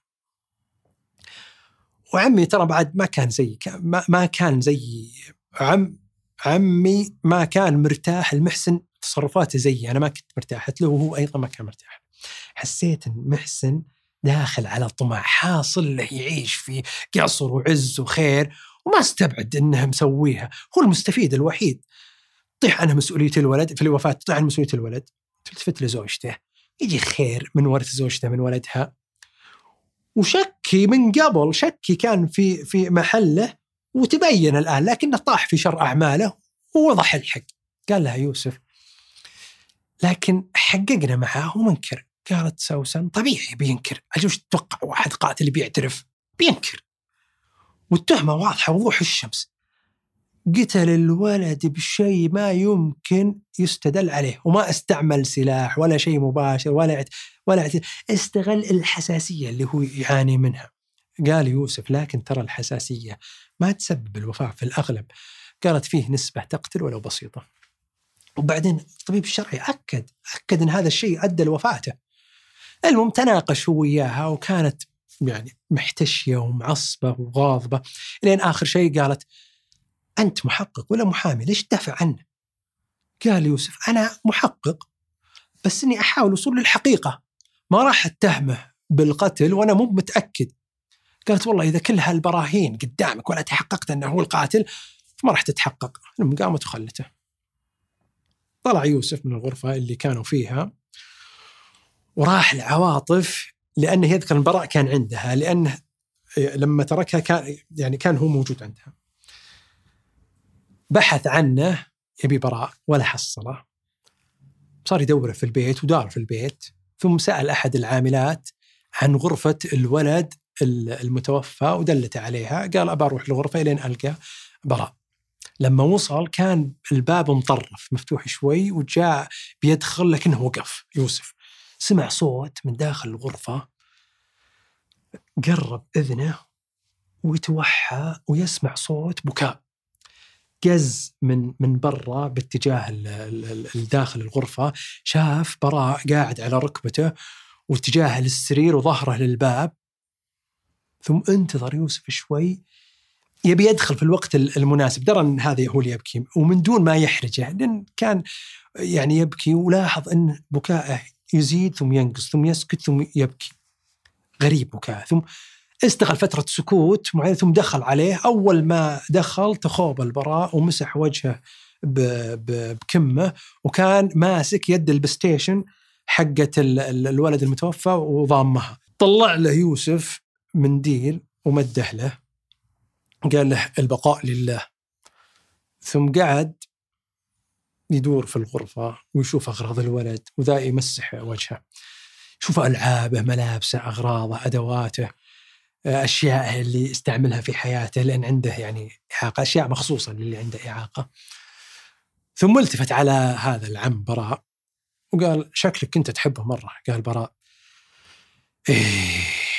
وعمي ترى بعد ما كان زي ما, ما كان زي عم عمي ما كان مرتاح المحسن تصرفاته زي أنا ما كنت مرتاحت له، وهو أيضا ما كان مرتاح. حسيت أن محسن داخل على طمع، حاصل له يعيش في قصر وعز وخير، وما استبعد أنه مسويها، هو المستفيد الوحيد. طيح عنه مسؤولية الولد في الوفاة، طيح عنه مسؤولية الولد، تلتفت لزوجته، يجي خير من ورث زوجته من ولدها. وشكي من قبل، شكي كان في في محله وتبين الآن، لكنه طاح في شر أعماله ووضح الحق. قال لها يوسف، لكن حققنا معه ومنكر. قالت سوسن طبيعي بينكر، أجوش تتوقع واحد قاتل بيعترف؟ بينكر، والتهمة واضحة وضوح الشمس. قتل الولد بشيء ما يمكن يستدل عليه، وما استعمل سلاح ولا شيء مباشر ولا ولا استغل الحساسية اللي هو يعاني منها. قال يوسف لكن ترى الحساسية ما تسبب الوفاة في الأغلب. قالت فيه نسبة تقتل ولو بسيطة. وبعدين الطبيب الشرعي أكد أكد أن هذا الشيء أدى لوفاته. المهم تناقش هو وياها، وكانت يعني محتشية ومعصبة وغاضبة، لين آخر شيء قالت أنت محقق ولا محامي؟ ليش تدافع عنه؟ قال يوسف أنا محقق، بس إني أحاول وصول للحقيقة، ما راح أتهمه بالقتل وأنا مو متأكد. قالت والله إذا كل هالبراهين قدامك ولا تحققت أنه هو القاتل فما راح تتحقق. المهم قامت وخلته. طلع يوسف من الغرفة اللي كانوا فيها وراح لعواطف، لأنه يذكر البراء كان عندها، لأنه لما تركها كان يعني كان هو موجود عندها. بحث عنه يبي براء ولا حصله، صار يدور في البيت ودار في البيت، ثم سأل أحد العاملات عن غرفة الولد المتوفى ودلت عليها. قال أبى أروح للغرفة لين ألقى براء. لما وصل كان الباب مطرف مفتوح شوي، وجاء بيدخل لكنه وقف. يوسف سمع صوت من داخل الغرفة، قرب إذنه ويتوحى ويسمع صوت بكاء. جز من من برا باتجاه الداخل الغرفة، شاف براء قاعد على ركبته واتجاه للسرير وظهره للباب. ثم انتظر يوسف شوي، يبي يدخل في الوقت المناسب، درى أن هذا هو اللي يبكي، ومن دون ما يحرجه، لأن كان يعني يبكي، ولاحظ أن بكاءه يزيد ثم ينقص ثم يسكت ثم يبكي، غريب بكاء. ثم استغل فترة سكوت معين ثم دخل عليه. أول ما دخل تخوب البراء ومسح وجهه بكمه، وكان ماسك يد البستيشن حقة الولد المتوفى وضامها. طلع له يوسف منديل ومده له، قال له البقاء لله. ثم قعد يدور في الغرفة ويشوف أغراض الولد، وذا يمسح وجهه، يشوف ألعابه، ملابسه، أغراضه، أدواته، أشياء اللي يستعملها في حياته لأن عنده يعني إعاقة، أشياء مخصوصة للي عنده إعاقة. ثم التفت على هذا العم براء وقال: شكلك كنت تحبه مرة. قال براء: إيه،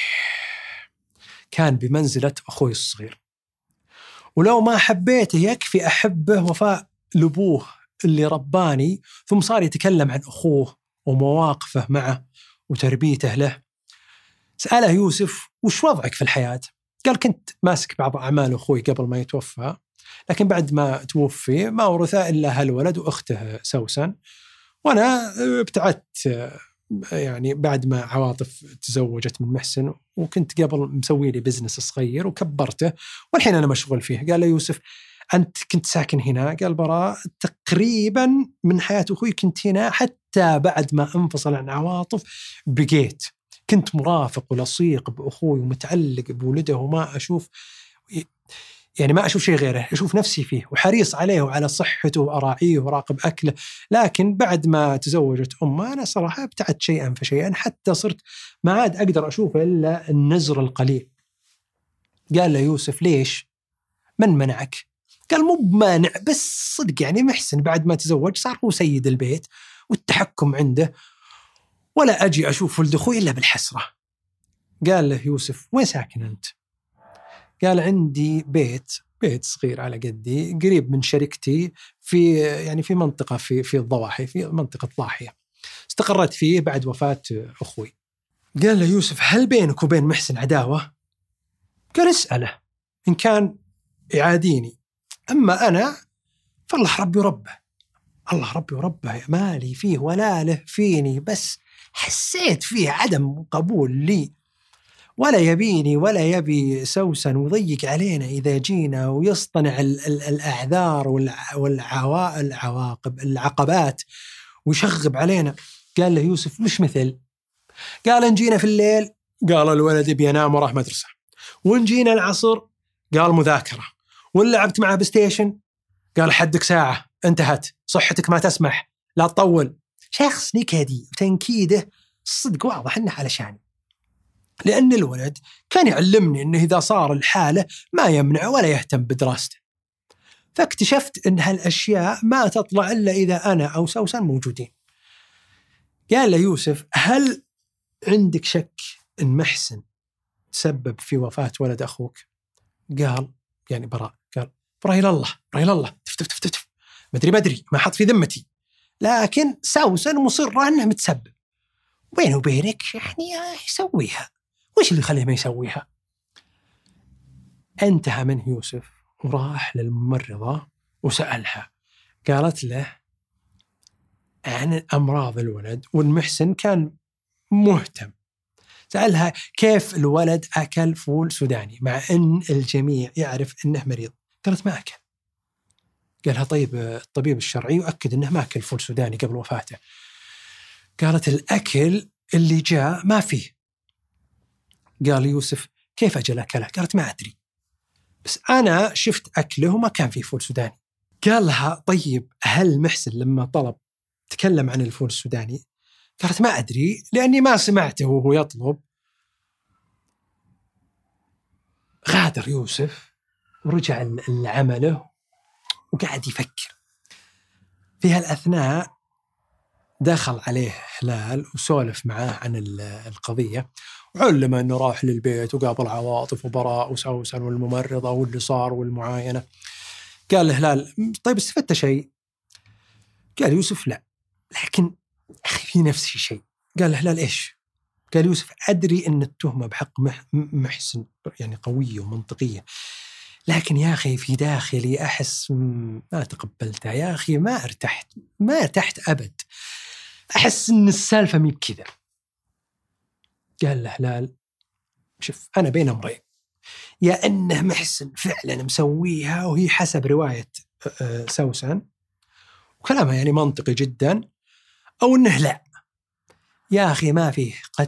كان بمنزلة أخوي الصغير، ولو ما حبيته يكفي أحبه وفاء لأبوه اللي رباني. ثم صار يتكلم عن أخوه ومواقفه معه وتربيته له. سأله يوسف: وش وضعك في الحياة؟ قال: كنت ماسك بعض أعمال أخوي قبل ما يتوفى، لكن بعد ما توفي ما ورثه إلا هالولد وأخته سوسن، وأنا ابتعدت يعني بعد ما عواطف تزوجت من محسن، وكنت قبل مسوي لي بزنس صغير وكبرته والحين أنا مشغول فيه. قال له يوسف: أنت كنت ساكن هنا؟ قال براء: تقريبا من حياة أخوي كنت هنا، حتى بعد ما انفصل عن عواطف بقيت، كنت مرافق ولصيق بأخوي ومتعلق بولده، وما أشوف يعني ما أشوف شيء غيره، أشوف نفسي فيه وحريص عليه وعلى صحته وأراعيه وراقب أكله. لكن بعد ما تزوجت أمه أنا صراحة ابتعدت شيئا فشيئا، حتى صرت ما عاد أقدر أشوفه إلا النزر القليل. قال له يوسف: ليش؟ من منعك؟ قال: مو بمانع، بس صدق يعني محسن بعد ما تزوج صار هو سيد البيت والتحكم عنده، ولا أجي أشوف ولد أخوي إلا بالحسرة. قال له يوسف: وين ساكن أنت؟ قال: عندي بيت بيت صغير على قدي قريب من شركتي في يعني في منطقة في في الضواحي، في منطقة ضاحية، استقرت فيه بعد وفاة أخوي. قال له يوسف: هل بينك وبين محسن عداوة؟ قال: اسأله، إن كان يعاديني، أما أنا فالله ربي وربه، الله ربي وربه، مالي فيه ولا له فيني، بس حسيت فيه عدم قبول لي، ولا يبيني ولا يبي سوسن ويضيق علينا إذا جينا، ويصطنع ال ال الأعذار والعواقب العقبات ويشغب علينا. قال له يوسف: مش مثل؟ قال: إن جينا في الليل، قال الولد بينام وراح مدرسة، وإن جينا العصر قال مذاكرة، وإن لعبت معه بستيشن قال حدك ساعة انتهت، صحتك ما تسمح، لا تطول. شخص نكدي وتنكيده الصدق واضح إنه علشان، لأن الولد كان يعلمني أنه إذا صار الحالة ما يمنع ولا يهتم بدراسته، فاكتشفت أن هالأشياء ما تطلع إلا إذا أنا أو سوسن موجودين. قال له يوسف: هل عندك شك أن محسن تسبب في وفاة ولد أخوك؟ قال يعني براء قال: براء الله براء الله تف تف تف تف مدري مدري ما حط في ذمتي، لكن سوسن مصرة أنه متسبب، بينه وبينك يعني يسويها، وش اللي يخليه ما يسويها؟ انتهى منه يوسف وراح للممرضة وسألها، قالت له عن أمراض الولد، والمحسن كان مهتم. سألها كيف الولد أكل فول سوداني مع أن الجميع يعرف أنه مريض؟ قالت ما أكل. قالها طيب الطبيب الشرعي يؤكد أنه ما أكل فول سوداني قبل وفاته. قالت الأكل اللي جاء ما فيه. قال يوسف كيف أجل أكله؟ قالت ما أدري، بس أنا شفت أكله وما كان فيه فول سوداني. قال لها طيب هل محسن لما طلب تكلم عن الفول السوداني؟ قالت ما أدري لأني ما سمعته وهو يطلب. غادر يوسف ورجع لعمله وقاعد يفكر. في هالأثناء دخل عليه هلال وسولف معاه عن القضية، وعلم أنه راح للبيت وقابل عواطف وبراء وسوسن والممرضة واللي صار والمعاينة. قال هلال طيب استفدت شيء؟ قال يوسف لا، لكن أخي في نفسي شيء. قال هلال إيش؟ قال يوسف أدري أن التهمة بحق محسن يعني قوية ومنطقية، لكن يا أخي في داخلي أحس ما تقبلتها، يا أخي ما ارتحت ما ارتحت أبد، أحس أن السالفة مي بكذا. قال له هلال شوف أنا بين أمرين، يا أنه محسن فعلا مسويها وهي حسب رواية سوسن وكلامها يعني منطقي جدا، أو أنه لا. يا أخي ما فيه قتل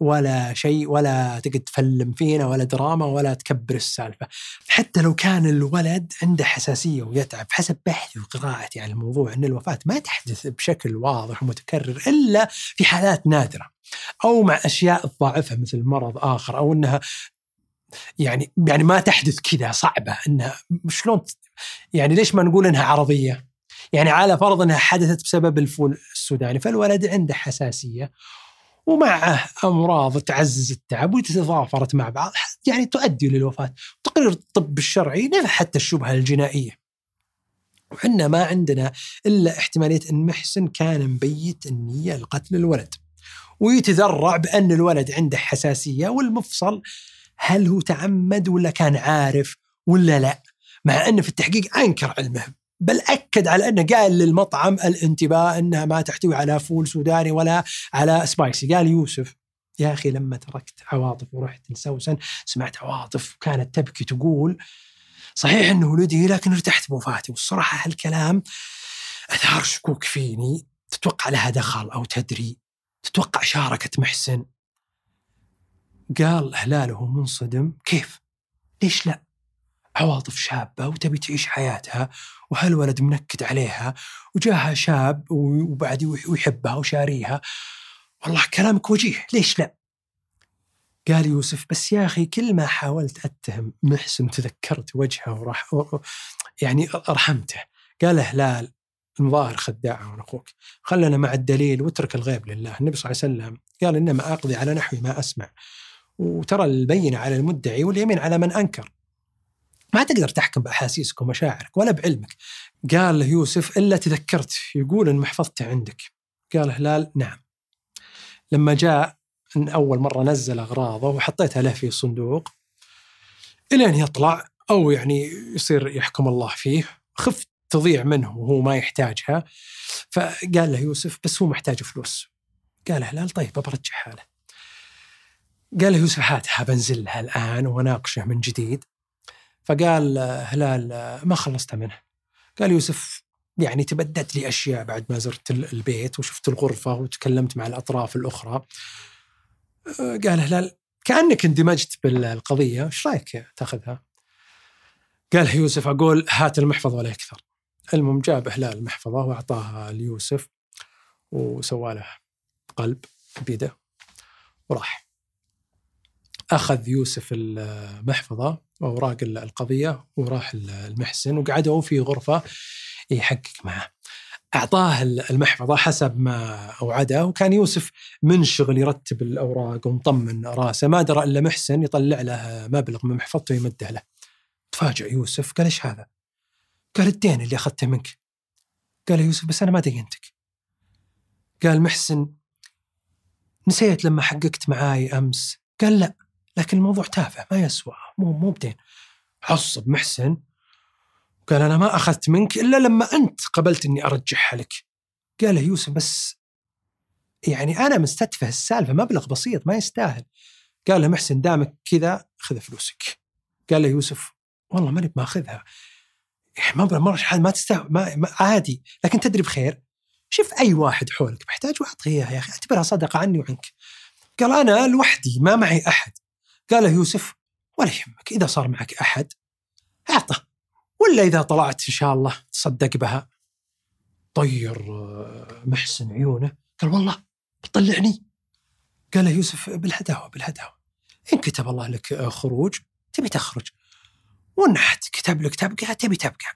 ولا شيء، ولا تقعد تفلم فينا ولا دراما ولا تكبر السالفة. حتى لو كان الولد عنده حساسية ويتعب، حسب بحثي وقراءتي عن الموضوع أن الوفاة ما تحدث بشكل واضح ومتكرر إلا في حالات نادرة أو مع أشياء تضاعفها مثل مرض آخر، أو أنها يعني يعني ما تحدث كذا صعبة أنها شلون يعني ليش ما نقول أنها عرضية؟ يعني على فرض أنها حدثت بسبب الفول السوداني، فالولد عنده حساسية ومعه أمراض تعزز التعب وتتضافرت مع بعض يعني تؤدي للوفاة. تقرير الطب الشرعي نفى حتى الشبهة الجنائية، وحنا ما عندنا إلا احتمالية أن محسن كان مبيت النية لقتل الولد، ويتذرع بأن الولد عنده حساسية، والمفصل هل هو تعمد ولا كان عارف ولا لا، مع أنه في التحقيق أنكر علمه، بل أكد على أنه قال للمطعم الانتباه أنها ما تحتوي على فول سوداني ولا على سبايسي. قال يوسف يا أخي لما تركت عواطف ورحت لسوسن سمعت عواطف كانت تبكي تقول صحيح أنه ولدي لكن ارتحت بوفاتي، والصراحة هالكلام أثار شكوك فيني، تتوقع لها دخل أو تدري، تتوقع شاركت محسن؟ قال هلاله منصدم كيف ليش لا، عواطف شابة وتبي تعيش حياتها وهالولد منكد عليها وجاها شاب وبعد ويحبها وشاريها، والله كلامك وجيه ليش لا. قال يوسف بس يا أخي كل ما حاولت أتهم محسن تذكرت وجهه وراح يعني أرحمته. قال هلال المظاهر خداعة من أخوك، خلنا مع الدليل واترك الغيب لله. النبي صلى الله عليه وسلم قال إنما أقضي على نحو ما أسمع، وترى البينة على المدعي واليمين على من أنكر، ما تقدر تحكم بأحاسيسك ومشاعرك ولا بعلمك. قال له يوسف إلا تذكرت يقول إن محفظته عندك. قال هلال نعم، لما جاء إن أول مرة نزل أغراضه وحطيتها له في صندوق إلين يطلع أو يعني يصير يحكم الله فيه، خفت تضيع منه وهو ما يحتاجها، فقال له يوسف بس هو محتاج فلوس. قال هلال طيب برجعها له. قال له يوسف هاتها بنزلها الآن وناقشه من جديد. فقال هلال ما خلصت منه. قال يوسف يعني تبدت لي أشياء بعد ما زرت البيت وشفت الغرفة وتكلمت مع الأطراف الأخرى. قال هلال كأنك اندمجت بالقضية، ايش رايك تاخذها؟ قال يوسف أقول هات المحفظة ولا أكثر. المهم جاب هلال المحفظة وأعطاها ليوسف وسوى له قلب بيده وراح. أخذ يوسف المحفظة وأوراق القضية وراح المحسن وقعدوا في غرفة يحقق معه. أعطاه المحفظة حسب ما أوعده، وكان يوسف منشغل يرتب الأوراق ومطمن راسه، ما درى إلا محسن يطلع له مبلغ من محفظته ويمده له. تفاجأ يوسف قال إيش هذا؟ قال الدين اللي أخذته منك. قال يوسف بس أنا ما دينتك. قال محسن نسيت لما حققت معاي أمس. قال لا لكن الموضوع تافه ما يسوى، مو مو بدين. عصب محسن قال أنا ما أخذت منك إلا لما أنت قبلت أني أرجعها لك. قال له يوسف بس يعني أنا مستتفه السالفة، مبلغ بسيط ما يستاهل. قال له محسن دامك كذا خذ فلوسك. قال له يوسف والله ماني ما أخذها، مبلغ مرة حال ما تستاهل، ما, ما عادي، لكن تدري بخير شوف أي واحد حولك محتاج وأعطيه إياها يا أخي، اعتبرها صدقة عني وعنك. قال أنا لوحدي ما معي أحد. قال له يوسف ولا يهمك، إذا صار معك أحد أعطه، ولا إذا طلعت إن شاء الله تصدق بها. طير محسن عيونه قال والله بتطلعني. قال له يوسف بالهداوة بالهداوة، إن كتب الله لك خروج تبي تخرج، وإن كتب لك تبقى تبي تبقى.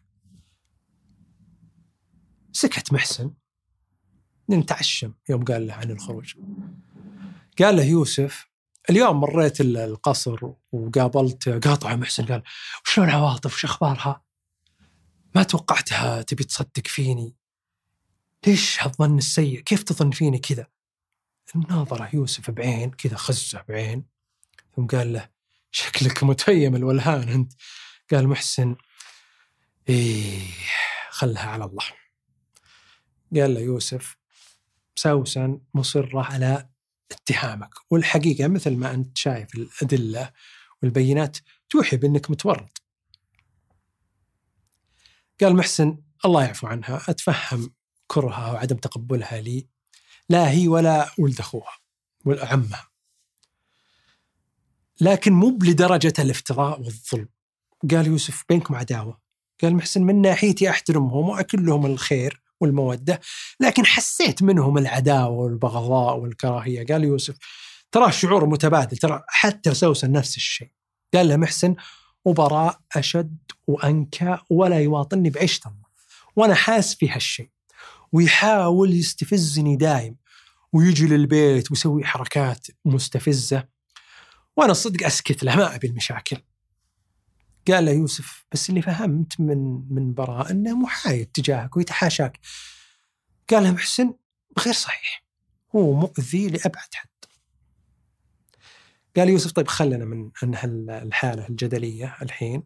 سكت محسن نتعشم يوم قال له عن الخروج. قال له يوسف اليوم مريت القصر وقابلت قاطع محسن، قال وشلون عواطف وش أخبارها؟ ما توقعتها تبي تصدق فيني، ليش هالظن السيء؟ كيف تظن فيني كذا؟ ناظره يوسف بعين كذا، خزه بعين، ثم قال له شكلك متيم الولهان أنت. قال محسن إيه خلها على الله. قال له يوسف سوسن مصرة على اتهامك، والحقيقة مثل ما أنت شايف الأدلة والبينات توحي بأنك متورط. قال محسن الله يعفو عنها، أتفهم كرهها وعدم تقبلها لي، لا هي ولا ولد أخوها ولا عمها، لكن مو لدرجة الافتراء والظلم. قال يوسف بينكم عداوة. قال محسن من ناحيتي أحترمهم وأكل لهم الخير والمودة، لكن حسيت منهم العداوة والبغضاء والكراهية. قال يوسف ترى الشعور متبادل، ترى حتى سوسن نفس الشيء. قال له محسن وبراء أشد وأنكى ولا يواطني بعيشة الله، وأنا حاس في هالشيء، ويحاول يستفزني دايم ويجي للبيت ويسوي حركات مستفزة، وأنا الصدق أسكت له، ما أبي المشاكل. قال له يوسف بس اللي فهمت من من براء أنه محايد تجاهك ويتحاشاك. قال له محسن غير صحيح، هو مؤذي لأبعد حد. قال يوسف طيب خلنا من أن الحالة الجدلية الحين،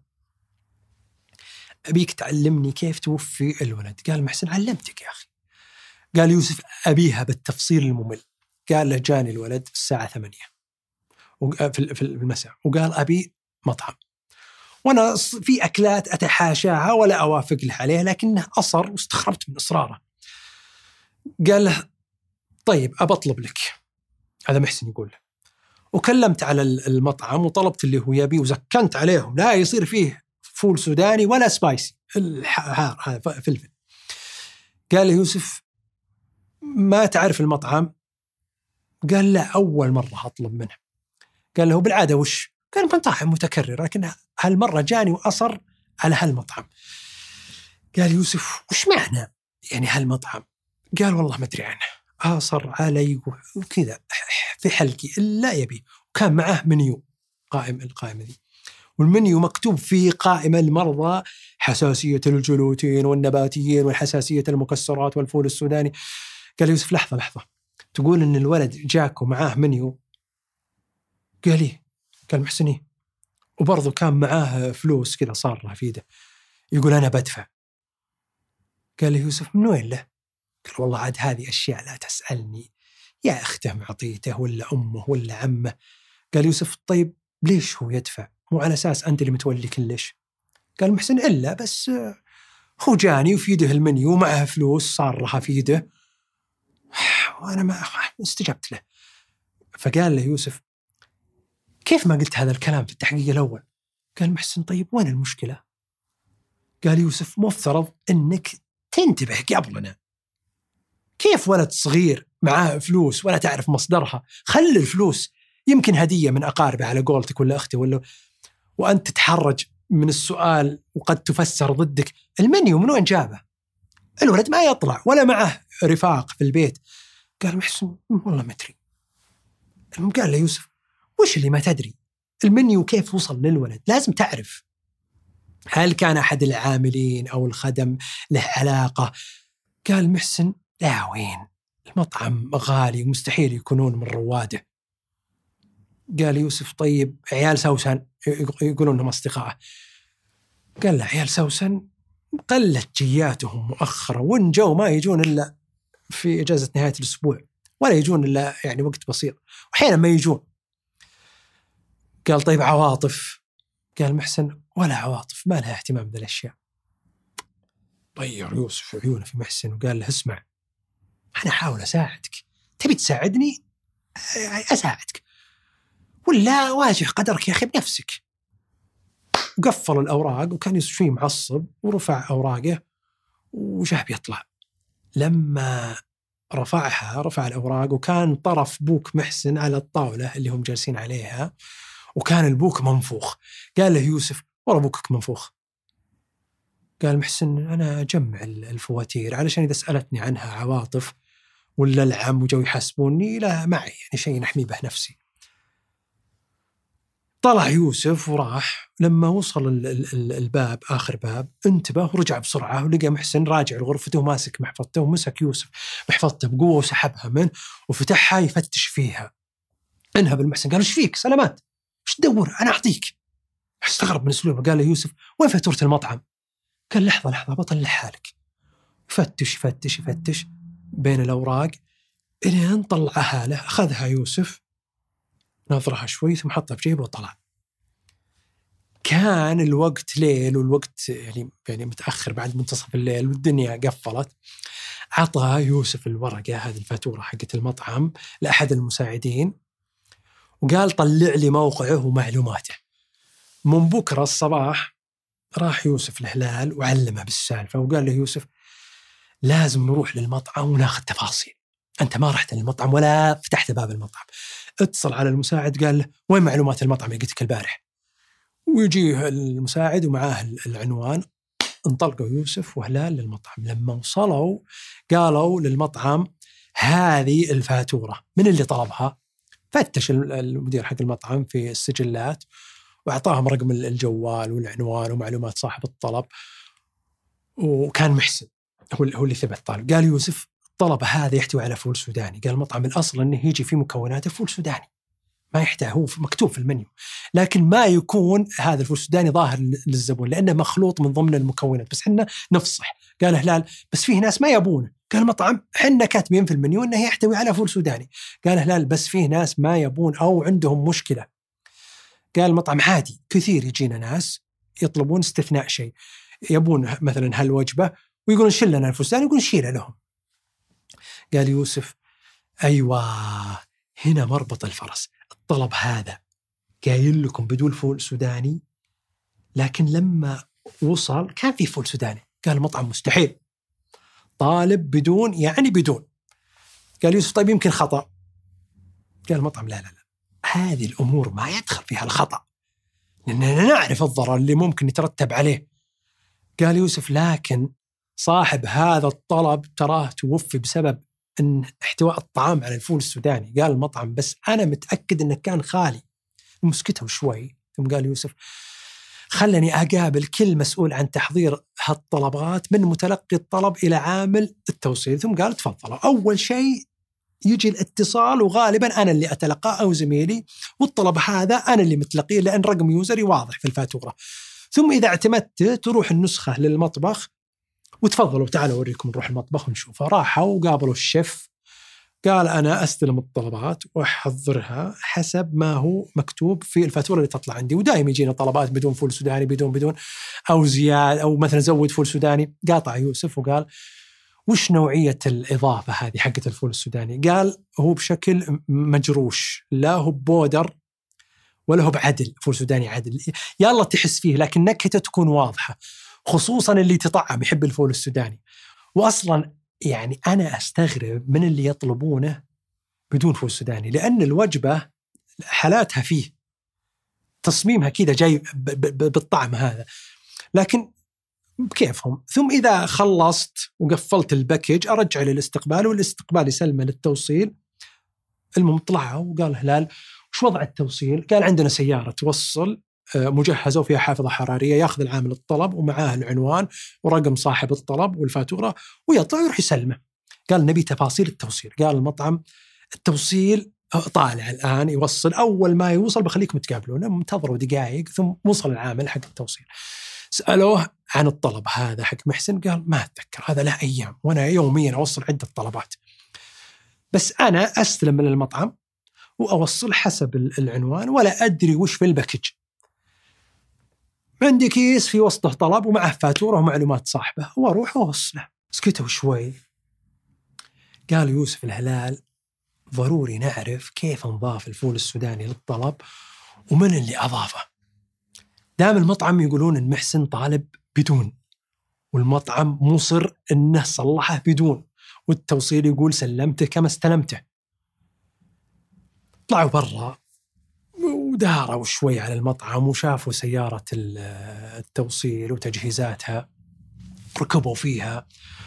أبيك تعلمني كيف توفي الولد. قال محسن علمتك يا أخي. قال يوسف أبيها بالتفصيل الممل. قال له جاني الولد الساعة ثمانية في المساء، وقال أبي مطعم، وأنا في أكلات أتحاشاها ولا أوافق له عليه، لكنه أصر واستخربت من إصراره. قال له طيب أبطلب لك، هذا محسن يقول له، وكلمت على المطعم وطلبت اللي هو يبي، وزكنت عليهم لا يصير فيه فول سوداني ولا سبايسي هذا فلفل. قال له يوسف ما تعرف المطعم؟ قال لا أول مرة أطلب منه. قال له بالعادة وش؟ قال مطاعم متكررة، لكن هالمرة جاني وأصر على هالمطعم. قال يوسف وش معنى يعني هالمطعم؟ قال والله ما أدري عنه، أصر علي وكذا في حلقي إلا يبي. وكان معه منيو قائم، القائمة دي والمنيو مكتوب فيه قائمة المرضى حساسية الجلوتين والنباتيين والحساسية المكسرات والفول السوداني. قال يوسف لحظة لحظة، تقول إن الولد جاك ومعاه منيو؟ قال لي. قال محسني وبرضه كان معاه فلوس كذا صار في يده، يقول أنا بدفع. قال لي يوسف من وين له؟ قال والله عاد هذه أشياء لا تسألني، يا أخته معطيته ولا أمه ولا عمه. قال يوسف طيب ليش هو يدفع؟ مو على أساس أنت اللي متولي كلش؟ قال محسن إلا بس هو جاني وفي يده المنيو ومعه فلوس صار لها في يده وأنا ما استجبت له. فقال له يوسف كيف ما قلت هذا الكلام في التحقيق الأول؟ قال محسن طيب وين المشكلة؟ قال يوسف مفترض أنك تنتبه قبلنا، كيف ولد صغير معاه فلوس ولا تعرف مصدرها؟ خلي الفلوس يمكن هدية من أقاربه على قولتك ولا أختي، ولا وأنت تتحرج من السؤال وقد تفسر ضدك. المنيو من وين جابه؟ الولد ما يطلع ولا معه رفاق في البيت. قال محسن والله ما أدري. قال له يوسف وش اللي ما تدري؟ المنيو كيف وصل للولد لازم تعرف، هل كان أحد العاملين أو الخدم له علاقة؟ قال محسن لا وين، المطعم غالي ومستحيل يكونون من رواده. قال يوسف طيب عيال سوسن يقولون انهم اصدقاء؟ قال له عيال سوسن قلت جياتهم مؤخرا، وان جو ما يجون الا في اجازه نهايه الاسبوع، ولا يجون الا يعني وقت بسيط، واحيانا ما يجون. قال طيب عواطف؟ قال محسن ولا عواطف، ما لها اهتمام بالاشياء. طير يوسف عيونه في محسن وقال له اسمع انا احاول اساعدك، تبي تساعدني اساعدك ولا واجه قدرك يا أخي بنفسك. وقفل الأوراق وكان يوسف شوي معصب ورفع أوراقه وجاه بيطلع. لما رفعها رفع الأوراق وكان طرف بوك محسن على الطاولة اللي هم جالسين عليها، وكان البوك منفوخ. قال له يوسف ورا بوكك منفوخ؟ قال محسن أنا أجمع الفواتير علشان إذا سألتني عنها عواطف ولا العم وجو يحاسبوني لا معي يعني شيء نحمي به نفسي. طلع يوسف وراح، لما وصل الباب آخر باب انتبه ورجع بسرعة ولقى محسن راجع لغرفته وماسك محفظته، ومسك يوسف محفظته بقوة وسحبها منه وفتحها يفتش فيها. انهب المحسن قال ايش فيك؟ سلامات، ايش تدور؟ أنا أعطيك. استغرب من اسلوبه. قال له يوسف وين فاتورة المطعم؟ قال لحظة لحظة بطلع حالك. يفتش يفتش يفتش بين الأوراق إلين طلعها له. أخذها يوسف نظرها شوي ثم حطها في جيبه وطلع. كان الوقت ليل والوقت يعني يعني متأخر بعد منتصف الليل والدنيا قفلت. عطى يوسف الورقة هذه الفاتورة حقت المطعم لأحد المساعدين وقال طلع لي موقعه ومعلوماته. من بكرة الصباح راح يوسف الهلال وعلمه بالسالفة، وقال له يوسف لازم نروح للمطعم وناخذ تفاصيل، أنت ما رحت للمطعم ولا فتحت باب المطعم. اتصل على المساعد قال له وين معلومات المطعم اللي قلت لك البارح؟ ويجيه المساعد ومعاه العنوان. انطلقوا يوسف وهلال للمطعم. لما وصلوا قالوا للمطعم هذه الفاتورة، من اللي طلبها؟ فتش المدير حق المطعم في السجلات وأعطاهم رقم الجوال والعنوان ومعلومات صاحب الطلب، وكان محسن هو هو اللي ثبت طالب. قال يوسف الطلب هذا يحتوي على فول سوداني. قال المطعم الأصل أنه يجي في مكوناته فول سوداني، ما يحتاج، هو مكتوب في المنيو، لكن ما يكون هذا الفول السوداني ظاهر للزبون لأنه مخلوط من ضمن المكونات، بس حنا نفصح. قال هلال بس فيه ناس ما يبونه. قال المطعم حنا كاتبين في المنيو أنه يحتوي على فول سوداني. قال هلال بس فيه ناس ما يبون أو عندهم مشكلة. قال المطعم عادي، كثير يجينا ناس يطلبون استثناء شيء، يبون مثلا هالوجبة ويقولون شيل لنا الفول السوداني، يقولون شيله لهم. قال يوسف أيوة هنا مربط الفرس، الطلب هذا قايل لكم بدون فول سوداني، لكن لما وصل كان في فول سوداني. قال المطعم مستحيل، طالب بدون يعني بدون. قال يوسف طيب يمكن خطأ. قال المطعم لا لا لا، هذه الأمور ما يدخل فيها الخطأ، لأننا نعرف الضرر اللي ممكن يترتب عليه. قال يوسف لكن صاحب هذا الطلب تراه توفي بسبب ان احتواء الطعام على الفول السوداني. قال المطعم بس أنا متأكد أنه كان خالي. مسكته شوي ثم قال يوسف خلني أقابل كل مسؤول عن تحضير هالطلبات من متلقي الطلب إلى عامل التوصيل. ثم قال تفضلوا، أول شيء يجي الاتصال وغالبا أنا اللي أتلقاه أو زميلي، والطلب هذا أنا اللي متلقيه لأن رقم يوزري واضح في الفاتورة. ثم إذا اعتمدت تروح النسخة للمطبخ وتفضلوا تعالوا أوريكم نروح المطبخ ونشوفها. راحوا وقابلوا الشيف، قال أنا أستلم الطلبات وأحضرها حسب ما هو مكتوب في الفاتورة اللي تطلع عندي، ودائما يجينا طلبات بدون فول سوداني بدون بدون أو زياد أو مثلا زود فول سوداني. قاطع يوسف وقال وش نوعية الإضافة هذه حقة الفول السوداني؟ قال هو بشكل مجروش، لا هو بودر ولا هو بعدل، فول سوداني عدل يلا تحس فيه لكن نكهته تكون واضحة، خصوصا اللي تطعم يحب الفول السوداني. وأصلا يعني أنا أستغرب من اللي يطلبونه بدون فول سوداني، لأن الوجبة حالاتها فيه تصميمها كذا جاي بالطعم هذا، لكن بكيفهم. ثم إذا خلصت وقفلت الباكج أرجع للاستقبال والاستقبال يسلمه للتوصيل. المهم طلعوا وقال هلال وش وضع التوصيل؟ قال عندنا سيارة توصل مجهزة وفيها حافظة حرارية، ياخذ العامل الطلب ومعاه العنوان ورقم صاحب الطلب والفاتورة ويطلع ويروح يسلمه. قال نبي تفاصيل التوصيل. قال المطعم التوصيل طالع الآن يوصل، أول ما يوصل بخليكم تقابلونه. منتظروا دقائق ثم وصل العامل حق التوصيل. سألوه عن الطلب هذا حق محسن، قال ما أتذكر، هذا له أيام وأنا يوميا أوصل عدة طلبات، بس أنا أستلم من المطعم وأوصل حسب العنوان ولا أدري وش في الباكج. عندي كيس في وسطه طلب ومعه فاتورة ومعلومات صاحبه وأروح وأوصله. سكتوا شوي. قال يوسف الهلال ضروري نعرف كيف نضاف الفول السوداني للطلب ومن اللي أضافه. دام المطعم يقولون إن محسن طالب بدون، والمطعم مصر إنه صلحه بدون، والتوصيل يقول سلمته كما استلمته. طلعوا برا وداروا شوي على المطعم وشافوا سيارة التوصيل وتجهيزاتها، ركبوا فيها،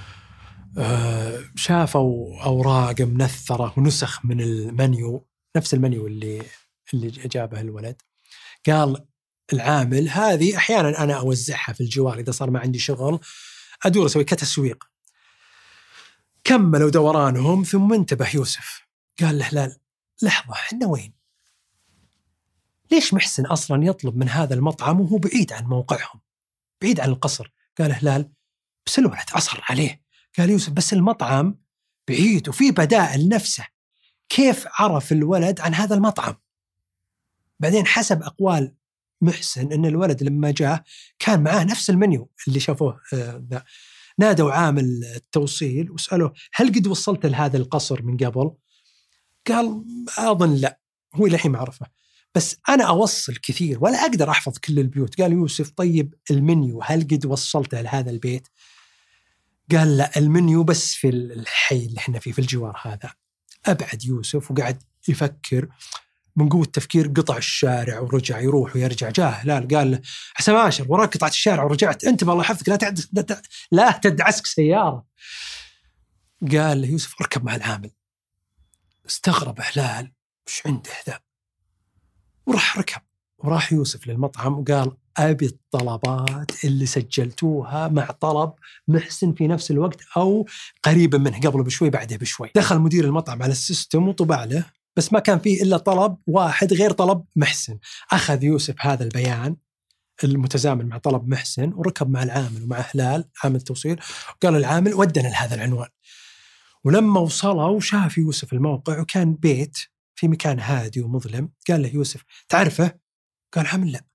شافوا أوراق منثرة ونسخ من المنيو، نفس المنيو اللي اللي جابه الولد. قال العامل هذه أحيانا أنا أوزعها في الجوار إذا صار ما عندي شغل، أدور أسوي كتسويق. كملوا دورانهم ثم انتبه يوسف قال له هلال لحظة، إحنا وين؟ ليش محسن أصلا يطلب من هذا المطعم وهو بعيد عن موقعهم، بعيد عن القصر؟ قال هلال بس الولد أصر عليه. قال يوسف بس المطعم بعيد وفي بدائل نفسه، كيف عرف الولد عن هذا المطعم؟ بعدين حسب أقوال محسن أن الولد لما جاء كان معاه نفس المنيو اللي شافوه ذا. نادوا عامل التوصيل وسألوه هل قد وصلت لهذا القصر من قبل؟ قال أظن لا. هو للحين ما عرفه، بس أنا أوصل كثير ولا أقدر أحفظ كل البيوت. قال يوسف طيب المنيو هل قد وصلته لهذا البيت؟ قال لا، المنيو بس في الحي اللي احنا فيه في الجوار هذا. أبعد يوسف وقعد يفكر من قوة التفكير، قطع الشارع ورجع يروح ويرجع. جاه لا قال له حسن عاشر وراك قطعة الشارع ورجعت، أنت بالله يحفظك لا تعد لا تدعسك سيارة. قال له يوسف اركب مع العامل. استغرب هلال وش عنده ذا، وراح ركب. وراح يوسف للمطعم وقال أبي الطلبات اللي سجلتوها مع طلب محسن في نفس الوقت أو قريبا منه، قبله بشوي بعده بشوي. دخل مدير المطعم على السيستم وطبع له، بس ما كان فيه إلا طلب واحد غير طلب محسن. أخذ يوسف هذا البيان المتزامن مع طلب محسن وركب مع العامل ومع هلال عامل توصيل، وقال العامل ودنا لهذا العنوان. ولما وصلوا وشاف يوسف الموقع وكان بيت في مكان هادي ومظلم، قال له يوسف تعرفه؟ قال عامل لا،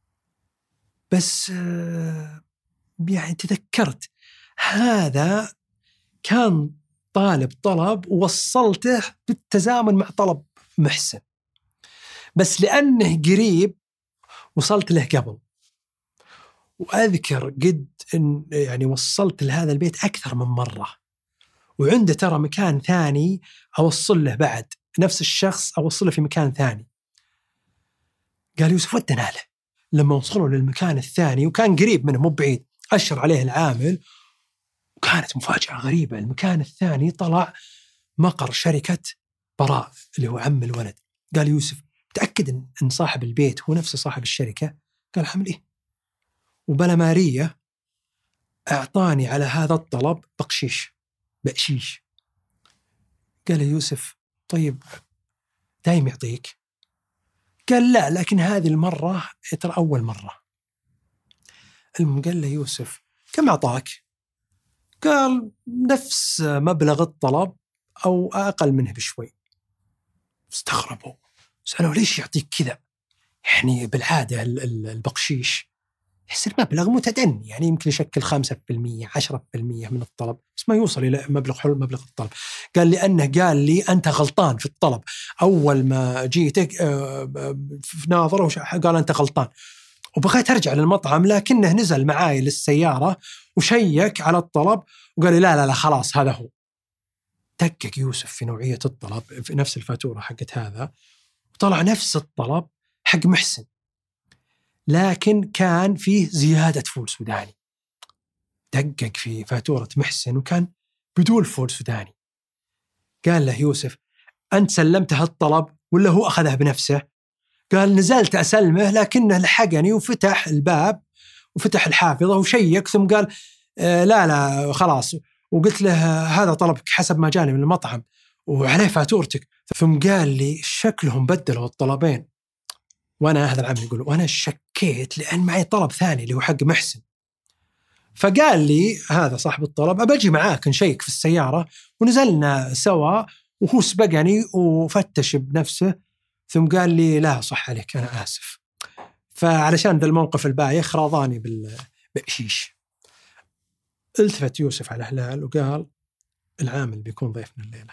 بس يعني تذكرت هذا كان طالب طلب ووصلته بالتزامن مع طلب محسن، بس لأنه قريب وصلت له قبل. وأذكر قد إن يعني وصلت لهذا البيت أكثر من مرة، وعنده ترى مكان ثاني أوصل له بعد نفس الشخص أوصله في مكان ثاني. قال يوسف ودنا له. لما وصلوا للمكان الثاني وكان قريب منه مو بعيد، أشر عليه العامل، وكانت مفاجأة غريبة. المكان الثاني طلع مقر شركة براء اللي هو عم الولد. قال يوسف تأكد إن صاحب البيت هو نفسه صاحب الشركة؟ قال حمل إيه، وبلا مارية أعطاني على هذا الطلب بقشيش بقشيش. قال يوسف طيب دايم يعطيك؟ قال لا، لكن هذه المرة ترى أول مرة. المهم قال له يوسف كم أعطاك؟ قال نفس مبلغ الطلب أو أقل منه بشوي. استغربوا، سألوا ليش يعطيك كذا؟ يعني بالعادة البقشيش يصير مبلغ متدني، يعني يمكن يشكل خمسة في المية عشرة في المية من الطلب، بس ما يوصل إلى مبلغ حلو مبلغ الطلب. قال لأنه قال لي أنت غلطان في الطلب، أول ما جيتك في ناظره قال أنت غلطان، وبغيت أرجع للمطعم لكنه نزل معاي للسيارة وشيك على الطلب وقال لي لا لا لا خلاص هذا هو. دقق يوسف في نوعية الطلب في نفس الفاتورة حقت هذا، وطلع نفس الطلب حق محسن، لكن كان فيه زيادة فول سوداني. دقق في فاتورة محسن وكان بدون فول سوداني. قال له يوسف أنت سلمته الطلب ولا هو أخذه بنفسه؟ قال نزلت أسلمه لكنه لحقني وفتح الباب وفتح الحافظة وشيك، ثم قال آه لا لا خلاص، وقلت له هذا طلبك حسب ما جاني من المطعم وعليه فاتورتك. ثم قال لي شكلهم بدلوا الطلبين. وأنا هذا العمل يقول وأنا شكيت لأن معي طلب ثاني اللي هو حق محسن. فقال لي هذا صاحب الطلب أبجي معاك نشيك في السيارة، ونزلنا سوا وهو سبقني وفتش بنفسه، ثم قال لي لا صح عليك أنا آسف. فعلشان ذا الموقف البايخ راضاني بالبقشيش. التفت يوسف على هلال وقال العامل بيكون ضيفنا الليلة.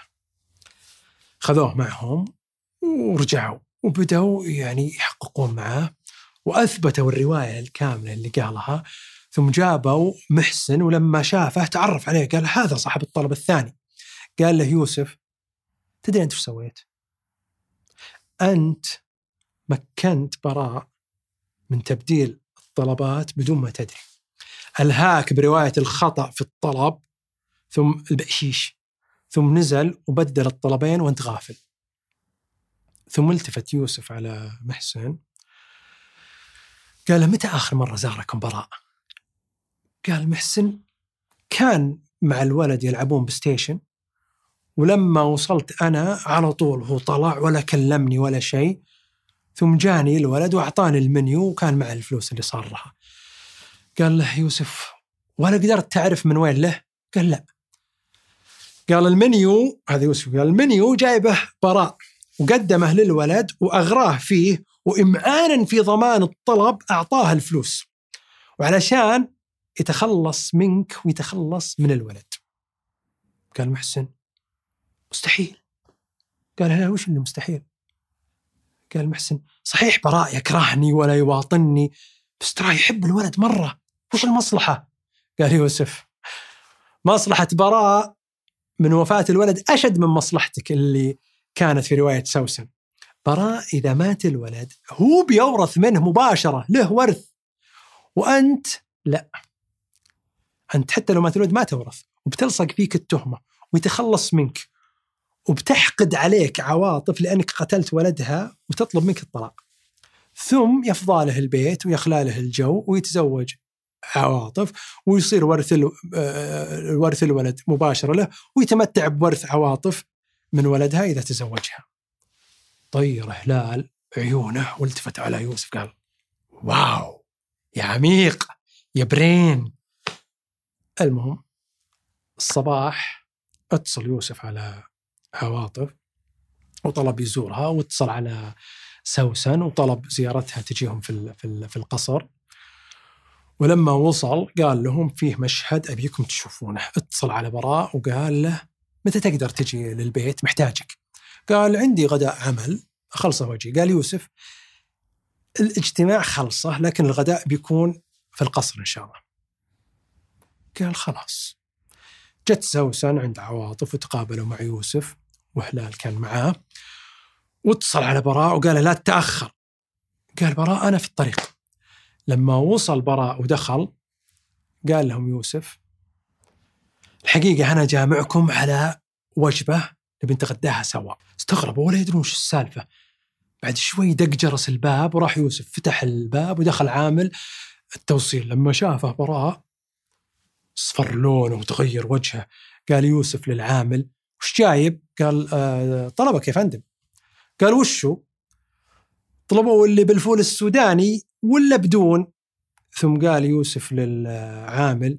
خذوه معهم ورجعوا وبدأوا يعني يحققون معاه وأثبتوا الرواية الكاملة اللي قالها. ثم جابوا محسن ولما شافه تعرف عليه قال هذا صاحب الطلب الثاني. قال له يوسف تدري أنت وش سويت؟ أنت مكنت براء من تبديل الطلبات بدون ما تدري، ألهاك برواية الخطأ في الطلب ثم البقشيش، ثم نزل وبدل الطلبين وانت غافل. ثم التفت يوسف على محسن قال له متى آخر مرة زاركم براء؟ قال محسن كان مع الولد يلعبون بستيشن، ولما وصلت أنا على طول هو طلع ولا كلمني ولا شيء، ثم جاني الولد وأعطاني المنيو وكان مع الفلوس اللي صار لها. قال له يوسف ولا قدرت تعرف من وين له؟ قال لا. قال المنيو هذا يوسف قال المنيو جايبه براء وقدمه للولد وأغراه فيه، وإمعانا في ضمان الطلب أعطاه الفلوس وعلشان يتخلص منك ويتخلص من الولد. قال محسن مستحيل. قال لا وش اللي مستحيل؟ قال محسن صحيح براء يكرهني ولا يواطنني، بس ترى يحب الولد مرة، وش المصلحة؟ قال يوسف مصلحة براء من وفاة الولد أشد من مصلحتك اللي كانت في رواية سوسن. براء إذا مات الولد هو بيورث منه مباشرة، له ورث، وأنت لا، أنت حتى لو مات الولد ما تورث، وبتلصق فيك التهمة ويتخلص منك، وبتحقد عليك عواطف لأنك قتلت ولدها وتطلب منك الطلاق، ثم يفضى له البيت ويخلى له الجو ويتزوج عواطف ويصير ورث ورث الولد مباشرة له، ويتمتع بورث عواطف من ولدها إذا تزوجها. طير هلال عيونه والتفت على يوسف قال واو يا عميق يا برين. المهم الصباح اتصل يوسف على عواطف وطلب يزورها، واتصل على سوسن وطلب زيارتها تجيهم في في القصر. ولما وصل قال لهم فيه مشهد أبيكم تشوفونه. اتصل على براء وقال له متى تقدر تجي للبيت، محتاجك. قال عندي غداء عمل أخلصه وجي. قال يوسف الاجتماع خلصه لكن الغداء بيكون في القصر إن شاء الله. قال خلاص. جت سوسن عند عواطف وتقابلوا مع يوسف وهلال كان معاه، واتصل على براء وقال لا تتأخر. قال براء أنا في الطريق. لما وصل براء ودخل قال لهم يوسف الحقيقة أنا جامعكم على وجبة نبي نتغداها سوا. استغربوا ولا يدرون وش السالفة. بعد شوي دق جرس الباب وراح يوسف فتح الباب ودخل عامل التوصيل. لما شافه براء صفر لونه وتغير وجهه. قال يوسف للعامل وش جايب؟ قال آه طلبك يا فندم. قال وشو؟ طلبوا اللي بالفول السوداني ولا بدون؟ ثم قال يوسف للعامل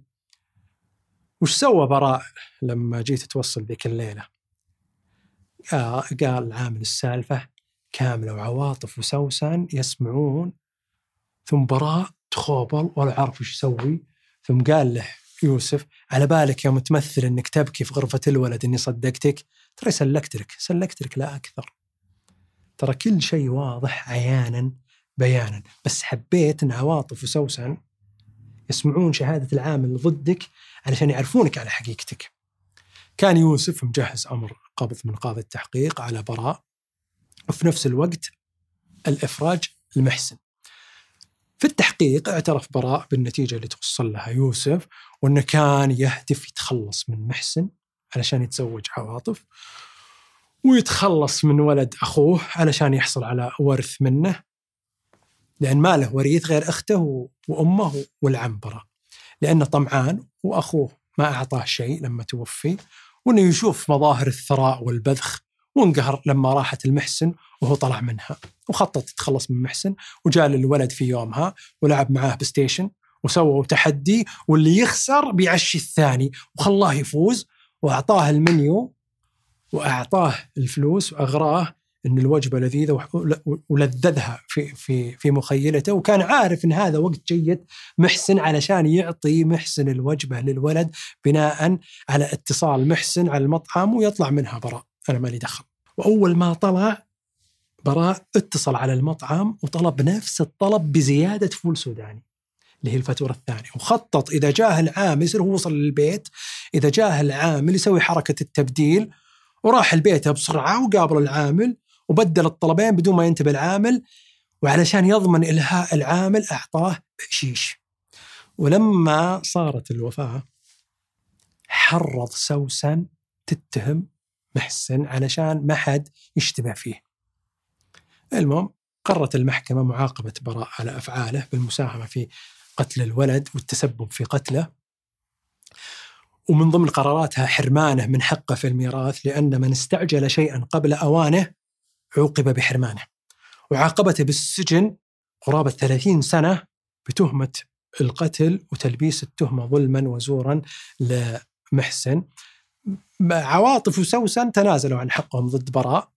وش سوى براء لما جيت توصل ذيك الليلة؟ قال العامل السالفة كاملة وعواطف وسوسن يسمعون. ثم براء تخوبل ولا عارف وش يسوي. ثم قال له يوسف على بالك يا متمثل انك تبكي في غرفة الولد اني صدقتك؟ ترى سلكت لك سلكت لك لا أكثر. ترى كل شيء واضح عيانا بيانا، بس حبيت ان عواطف وسوسن يسمعون شهادة العامل ضدك علشان يعرفونك على حقيقتك. كان يوسف مجهز أمر قبض من قاضي التحقيق على براء، وفي نفس الوقت الإفراج المحسن. في التحقيق اعترف براء بالنتيجة اللي توصل لها يوسف، وأنه كان يهدف يتخلص من محسن علشان يتزوج عواطف ويتخلص من ولد أخوه علشان يحصل على ورث منه، لأن ما له وريث غير أخته وأمه والعم براء، لأنه طمعان وأخوه ما أعطاه شيء لما توفي، وأنه يشوف مظاهر الثراء والبذخ، وانقهر لما راحت المحسن وهو طلع منها، وخطط يتخلص من محسن. وجاء للولد في يومها ولعب معاه بستيشن وسووا تحدي، واللي يخسر بيعشي الثاني، وخلاه يفوز وأعطاه المنيو وأعطاه الفلوس وأغراه إن الوجبة لذيذة ولذذها في في في مخيلته، وكان عارف إن هذا وقت جيد محسن علشان يعطي محسن الوجبة للولد بناء على اتصال محسن على المطعم ويطلع منها براء أنا مالي دخل. وأول ما طلع براء اتصل على المطعم وطلب نفس الطلب بزيادة فول سوداني اللي هي الفاتورة الثانية، وخطط إذا جاه العامل يصير هو وصل للبيت، إذا جاه العامل يسوي حركة التبديل، وراح البيت بسرعة وقابل العامل وبدل الطلبين بدون ما ينتبه العامل، وعلشان يضمن إلهاء العامل أعطاه بقشيش. ولما صارت الوفاة حرض سوسن تتهم محسن علشان ما حد يشتبه فيه. المهم قررت المحكمة معاقبة براء على أفعاله بالمساهمة في قتل الولد والتسبب في قتله، ومن ضمن قراراتها حرمانه من حقه في الميراث، لأن من استعجل شيئا قبل أوانه عوقب بحرمانه، وعاقبته بالسجن قرابة ثلاثين سنة بتهمة القتل وتلبيس التهمة ظلما وزورا لمحسن. عواطف وسوسن تنازلوا عن حقهم ضد براء،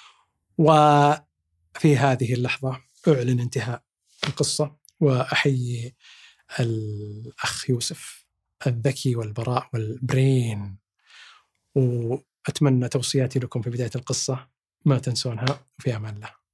وفي هذه اللحظة أعلن انتهاء القصة، وأحيي الأخ يوسف الذكي والبراء والبرين، وأتمنى توصياتي لكم في بداية القصة ما تنسونها. في أمان الله.